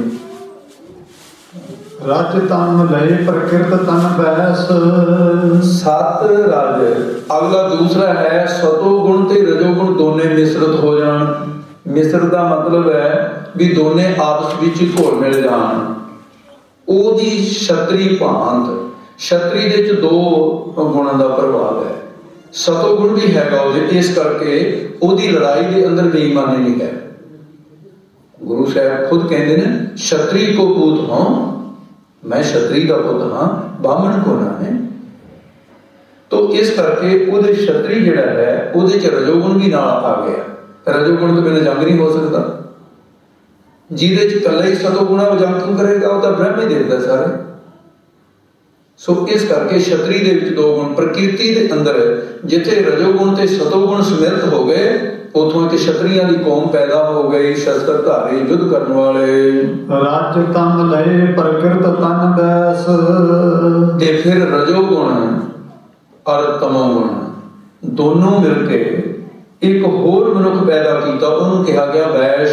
रज तन लय प्रकृत तन बैस सत रज अगला दूसरा है सतोगुण ते रजोगुण दोने मिश्रित हो जान मिश्र का मतलब है भी दोने आपस विच घुल मिल जान ओदी छतरी भांत छतरी दे च दो गुणों का प्रभाव है सतोगुण भी है इस करके ओदी लड़ाई के अंदर बेईमानी नहीं है गुरु साहब खुद कहते हैं छतरी को पूत हो मैं छतरी का पुत हाँ, बामण को ना है। तो इस करके ਉਹਦੇ छतरी ਜਿਹੜਾ है ਉਹਦੇ ਚ रजोगुण भी नाल आ गया। रजोगुण तो बिना जंग नहीं हो सकता। ਜਿਹਦੇ ਚ ਇਕੱਲਾ ਹੀ ਸਤੋਗੁਣਾ ਜੰਗ ਕਰੇਗਾ ਉਹ ਤਾਂ ਬ੍ਰਹਮ ਹੀ ਦੇਖਦਾ ਸਾਰੇ। ਸੋ ਇਸ ਕਰਕੇ ਛਤਰੀ ਦੇ ਵਿੱਚ ਦੋ ਗੁਣ, ਪ੍ਰਕਿਰਤੀ ਦੇ ਅੰਦਰ ਜਿੱਥੇ ਰਜੋਗੁਣ ਤੇ ਸਤੋਗੁਣ ਸਮਿਲਿਤ ਹੋ ਗਏ ਉਥੋਂ ਇੱਕ ਛਤਰੀਆਂ ਦੀ ਕੌਮ ਪੈਦਾ ਹੋ ਗਈ, ਸ਼ਸਤਰ ਧਾਰੀ, ਯੁੱਧ ਕਰਨ ਵਾਲੇ। ਰਾਜ ਤਨ ਲਏ ਪ੍ਰਕਿਰਤ ਤਨ ਬੈਸ। ਤੇ ਫਿਰ ਰਜੋਗੁਣ ਔਰ ਤਮੋਗੁਣ ਦੋਨੋਂ ਮਿਲ ਕੇ ਇੱਕ ਹੋਰ ਮਨੁੱਖ ਪੈਦਾ ਕੀਤਾ, ਉਹਨੂੰ ਕਿਹਾ ਗਿਆ ਵੈਸ਼।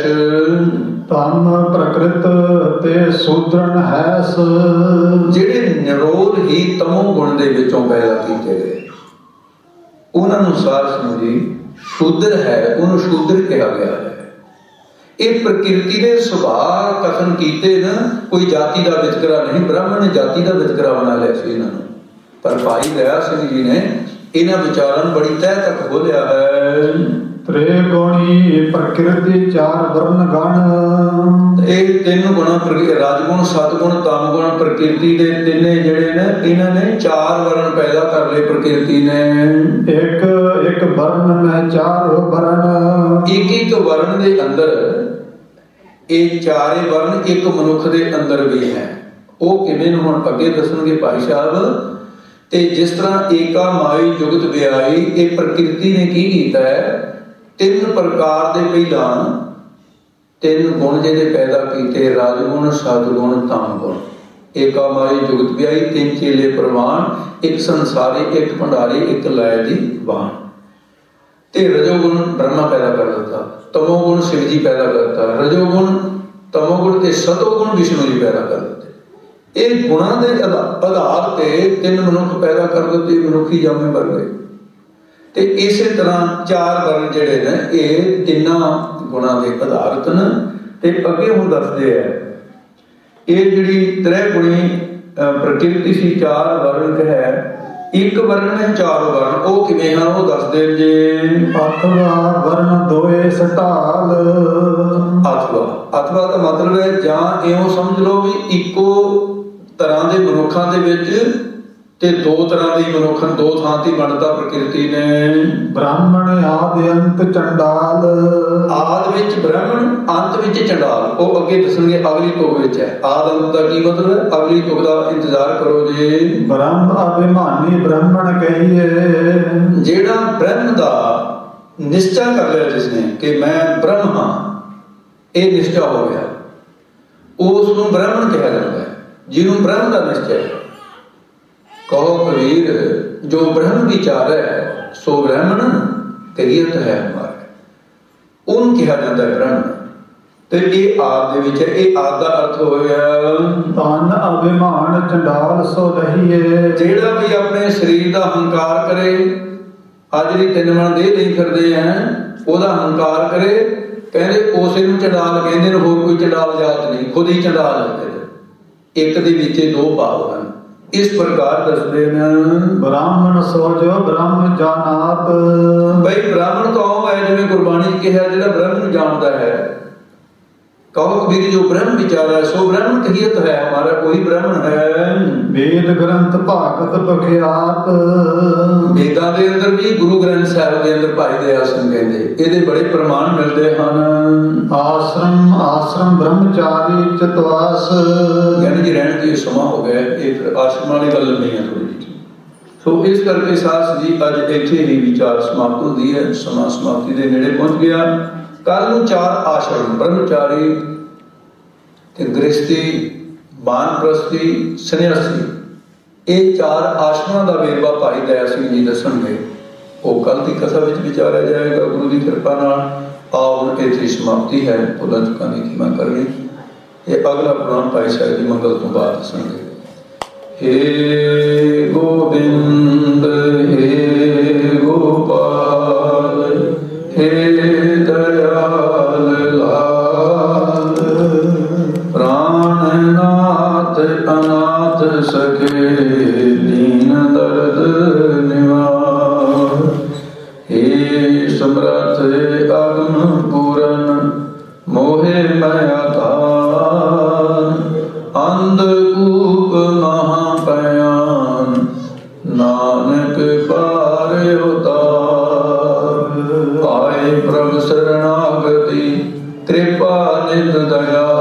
ਤਨ ਪ੍ਰਕਿਰਤ ਤੇ ਸੂਦਰਨ ਹੈਸ। ਜਿਹੜੇ ਨਿਰੋਧ ਹੀ ਤਮੋ ਗੁਣ ਦੇ ਵਿੱਚੋਂ ਪੈਦਾ ਕੀਤੇ ਗਏ ਉਹਨਾਂ ਨੂੰ ਸਾਧ ਸਮਝੀ ਸ਼ੂਦਰ ਹੈ, ਉਹਨੂੰ ਸ਼ੂਦਰ ਕਿਹਾ ਗਿਆ ਹੈ। ਇਹ ਪ੍ਰਕਿਰਤੀ ਦੇ ਸੁਭਾਅ ਕਥਨ ਕੀਤੇ ਨਾ, ਕੋਈ ਜਾਤੀ ਦਾ ਵਿਤਕਰਾ ਨਹੀਂ। ਬ੍ਰਾਹਮਣ ਨੇ ਜਾਤੀ ਦਾ ਵਿਤਕਰਾ ਬਣਾ ਲਿਆ ਸੀ ਇਹਨਾਂ ਨੂੰ, ਪਰ ਭਾਈ ਦਇਆ ਸਿੰਘ ਜੀ ਨੇ ਇਹਨਾਂ ਵਿਚਾਰਾਂ ਨੂੰ ਬੜੀ ਤਹਿ ਤੱਕ ਖੋਲਿਆ ਹੈ। ਤ੍ਰਿਗੁਣੀ ਪ੍ਰਕਿਰਤੀ ਚਾਰ ਵਰਨ ਗਣ। ਇਹ ਤਿੰਨ ਗੁਣ, ਰਾਜਗੁਣ, ਸਤਗੁਣ, ਤਮਗੁਣ, ਪ੍ਰਕਿਰਤੀ ਦੇ ਤਿੰਨੇ ਜਿਹੜੇ ਨੇ ਇਹਨਾਂ ਨੇ ਚਾਰ ਵਰਨ ਪੈਦਾ ਕਰ ਲਏ ਪ੍ਰਕਿਰਤੀ ਨੇ। ਇੱਕ ਇੱਕ ਵਰਨ ਮੈਂ ਚਾਰ ਵਰਨ। ਇੱਕ ਇੱਕ ਵਰਨ ਦੇ ਅੰਦਰ ਇਹ ਚਾਰੇ ਵਰਨ ਇੱਕ ਮਨੁੱਖ ਦੇ ਅੰਦਰ ਵੀ ਹੈ। ਉਹ ਕਿਵੇਂ ਨੂੰ ਹੁਣ ਅੱਗੇ ਦੱਸਣਗੇ ਭਾਈ ਸਾਹਿਬ। ਤੇ ਜਿਸ ਤਰ੍ਹਾਂ ਏਕਾ ਮਾਈ ਜੁਗਤ ਵਿਆਈ, ਇਹ ਪ੍ਰਕਿਰਤੀ ਨੇ ਕੀ ਕੀਤਾ ਹੈ, ਤਿੰਨ ਪ੍ਰਕਾਰ ਦੇ ਪਹਿਲਾਂ ਤਿੰਨ ਗੁਣ ਜਿਹਦੇ ਪੈਦਾ ਕੀਤੇ, ਰਾਜਗੁਣ, ਸਤਗੁਣ, ਤਮਗੁਣ। ਏਕਾ ਮਾਈ ਜੁਗਤ ਵਿਆਈ, ਤਿੰਨ ਚੇਲੇ ਪ੍ਰਵਾਨ, ਇੱਕ ਸੰਸਾਰੀ, ਇੱਕ ਭੰਡਾਰੀ, ਇੱਕ ਲੈ ਦੀ ਬਾਣ। ਤੇ ਰਜੋਗੁਣ ਬ੍ਰਹਮਾ ਪੈਦਾ ਕਰ ਦਿੱਤਾ, ਤਮੋਗੁਣ ਸ਼ਿਵ ਜੀ ਪੈਦਾ ਕਰਤਾ, ਰਜੋਗੁਣ, ਤਮੋਗੁਣ ਤੇ ਸਤੋਗੁਣ ਵਿਸ਼ਨੂੰ ਜੀ ਪੈਦਾ ਕਰ ਦਿੱਤੇ। ਇਹ ਗੁਣਾਂ ਦੇ ਆਧਾਰ ਤੇ ਤਿੰਨ ਮਨੁੱਖ ਪੈਦਾ ਕਰ ਦਿੱਤੇ, ਮਨੁੱਖੀ ਜਾਮੇ ਬਣ ਗਏ। ਤੇ ਇਸੇ ਤਰ੍ਹਾਂ ਚਾਰ ਵਰਨ ਜਿਹੜੇ ਨੇ ਇਹ ਤਿੰਨਾਂ ਗੁਣਾਂ ਦੇ ਆਧਾਰਿਤ ਨੇ। ਤੇ ਅੱਗੇ ਹੁਣ ਦੱਸਦੇ ਆ ਇਹ ਜਿਹੜੀ ਤ੍ਰੈ ਗੁਣੀ ਪ੍ਰਕਿਰਤੀ ਸੀ, ਚਾਰ ਵਰਨ ਹੈ। ਇੱਕ ਵਰਨ ਹੈ ਚਾਰ ਵਰਨ, ਉਹ ਕਿਵੇਂ ਹਨ ਉਹ ਦੱਸਦੇ ਜੇ। ਅਥਵਾ ਵਰਨ ਦੋਏ ਸਟਾਲ। ਅਥਵਾ ਅਥਵਾ ਦਾ ਮਤਲਬ ਹੈ ਜਾਂ ਇਉਂ ਸਮਝ ਲਓ ਵੀ ਇੱਕੋ ਤਰ੍ਹਾਂ ਦੇ ਮਨੁੱਖਾਂ ਦੇ ਵਿੱਚ ਤੇ ਦੋ ਤਰ੍ਹਾਂ ਦੀ ਮਨੁੱਖ, ਦੋ ਥਾਂ ਤੇ ਬਣਦਾ ਪ੍ਰਕਿਰਤੀ ਨੇ। ਬ੍ਰਾਹਮਣ ਆਦਿ ਅੰਤ ਚੰਡਾਲ। ਆਦ ਵਿੱਚ ਬ੍ਰਾਹਮਣ, ਅੰਤ ਵਿੱਚ ਚੰਡਾਲ। ਉਹ ਅੱਗੇ ਦੱਸਣਗੇ ਅਗਲੀ ਤੁਕ ਵਿੱਚ ਹੈ। ਆਦ ਅੰਤ ਦਾ ਕੀ ਮਤਲਬ ਹੈ, ਅਗਲੀ ਤੁਕ ਦਾ ਇੰਤਜ਼ਾਰ ਕਰੋ ਜੀ। ਬ੍ਰਹਮ ਅਭਿਮਾਨੀ ਬ੍ਰਾਹਮਣ ਕਹੀਏ। ਜਿਹੜਾ ਬ੍ਰਹਮ ਦਾ ਨਿਸ਼ਚਾ ਕਰ ਲਿਆ ਜਿਸਨੇ ਕਿ ਮੈਂ ਬ੍ਰਹਮ ਹਾਂ, ਇਹ ਨਿਸ਼ਚਾ ਹੋ ਗਿਆ, ਉਸ ਨੂੰ ਬ੍ਰਾਹਮਣ ਕਿਹਾ ਜਾਂਦਾ ਹੈ। ਜਿਹਨੂੰ ਬ੍ਰਹਮ ਦਾ ਨਿਸ਼ਚਾ ਹੈ। ਕਹੋ ਕਬੀਰ ਜੋ ਬ੍ਰਹਮ ਵਿਚਾਰ ਹੈ ਸੋ ਬ੍ਰਾਹਮਣ ਕਹੀਅਤ ਹੈ ਹਮਾਰੇ, ਉਹਨੂੰ ਕਿਹਾ ਜਾਂਦਾ ਹੈ ਬ੍ਰਹਮ। ਤੇ ਇਹ ਆਦ ਦੇ ਵਿੱਚ ਹੈ। ਇਹ ਆਦ ਦਾ ਅਰਥ ਹੋਇਆ ਤਨ ਅਭਿਮਾਨ ਚੰਡਾਲ ਸੋ ਰਹੀਏ। ਜਿਹੜਾ ਵੀ ਆਪਣੇ ਸਰੀਰ ਦਾ ਹੰਕਾਰ ਕਰੇ, ਅੱਜ ਦੀ ਤਿੰਨ ਮਣ ਦੇਹ ਲਈ ਫਿਰਦੇ ਆ, ਉਹਦਾ ਹੰਕਾਰ ਕਰੇ, ਕਹਿੰਦੇ ਉਸੇ ਨੂੰ ਚੰਡਾਲ ਕਹਿੰਦੇ ਨੇ, ਹੋਰ ਕੋਈ ਚੰਡਾਲ ਜਾਤ ਨਹੀਂ, ਖੁਦ ਹੀ ਚੰਡਾਲ ਹੈ। ਇੱਕ ਦੇ ਵਿੱਚ ਦੋ ਭਾਵ ਹਨ। ਇਸ ਪ੍ਰਕਾਰ ਦੱਸਦੇ ਨੇ ਬ੍ਰਾਹਮਣ ਸੋ ਜੋ ਬ੍ਰਹਮ ਜਾਨਾਤ। ਬਈ ਬ੍ਰਾਹਮਣ ਕੌਣ ਹੈ, ਜਿਵੇਂ ਗੁਰਬਾਣੀ ਕਿਹਾ ਜਿਹੜਾ ਬ੍ਰਹਮ ਨੂੰ ਜਾਣਦਾ ਹੈ। ਕਹੋ ਕਬੀਰ ਜੋ ਬ੍ਰਹਮ ਵਿਚਾਰਾ ਸੋ ਬ੍ਰਹਮ ਕਹੀਅਤ ਹੈ ਹਮਾਰਾ, ਕੋਈ ਬ੍ਰਾਹਮਣ ਹੈ। ਵੇਦ ਗ੍ਰੰਥ ਭਾਗਤ ਬਖਿਆਤ। ਵੇਦਾਂ ਦੇ ਅੰਦਰ ਵੀ ਗੁਰੂ ਗ੍ਰੰਥ ਸਾਹਿਬ ਦੇ ਅੰਦਰ ਭਾਈ ਦਇਆ ਸਿੰਘ ਕਹਿੰਦੇ ਇਹਦੇ ਬੜੇ ਪ੍ਰਮਾਣ ਮਿਲਦੇ ਹਨ। ਆਸ਼ਰਮ ਆਸ਼ਰਮ ਬ੍ਰਹਮਚਾਰੀ ਚਤਵਾਸ। ਯਾਨੀ ਕਿ ਰਹਿਣ ਦੀ ਸਮਾਂ ਹੋ ਗਿਆ। ਇਹ ਫਿਰ ਆਸ਼ਰਮਾਂ ਵਾਲੀ ਗੱਲ ਨਹੀਂ ਹੈ ਥੋੜੀ ਜਿਹੀ। ਸੋ ਇਸ ਕਰਕੇ ਸਾਧ ਜੀ ਅੱਜ ਇੱਥੇ ਹੀ ਵਿਚਾਰ ਸਮਾਪਤ ਹੁੰਦੀ ਹੈ, ਸਮਾਂ ਸਮਾਪਤੀ ਦੇ ਨੇੜੇ ਪਹੁੰਚ ਗਿਆ। ਕੱਲ ਨੂੰ ਚਾਰ ਆਸ਼ਰਮ, ਬ੍ਰਹਮਚਾਰੀ ਤੇ ਗ੍ਰਸਤੀ, ਬਾਨਪ੍ਰਸਤੀ, ਸੰਨਿਆਸੀ, ਇਹ ਚਾਰ ਆਸ਼ਰਮਾਂ ਦਾ ਵੇਰਵਾ ਭਾਈ ਦਇਆ ਸਿੰਘ ਜੀ ਦੱਸਣਗੇ। ਉਹ ਕੱਲ ਦੀ ਕਥਾ ਵਿੱਚ ਵਿਚਾਰਿਆ ਜਾਏਗਾ ਗੁਰੂ ਦੀ ਕਿਰਪਾ ਨਾਲ। ਆਓ ਹੁਣ ਇੱਥੇ ਸਮਾਪਤੀ ਹੈ। ਭੁੱਲਾਂ ਚੁੱਕਾਂ ਦੀ ਖਿਮਾ ਕਰਨੀ। ਇਹ ਅਗਲਾ ਪ੍ਰੋਗਰਾਮ ਭਾਈ ਸਾਹਿਬ ਦੀ ਮੰਗਲ ਤੋਂ ਬਾਅਦ ਦੱਸਣਗੇ। हे गोविंद हे गोपाल हे दयाल लाल, प्राणनाथ अनाथ सखे दीन दर्द निवार, हे समर्थ अग्न पूरन मोहे माया अंधकूप ਪ੍ਰਭ ਸਰਣਾਗਤੀ, ਕਿਰਪਾ ਨਿਧ ਦਇਆ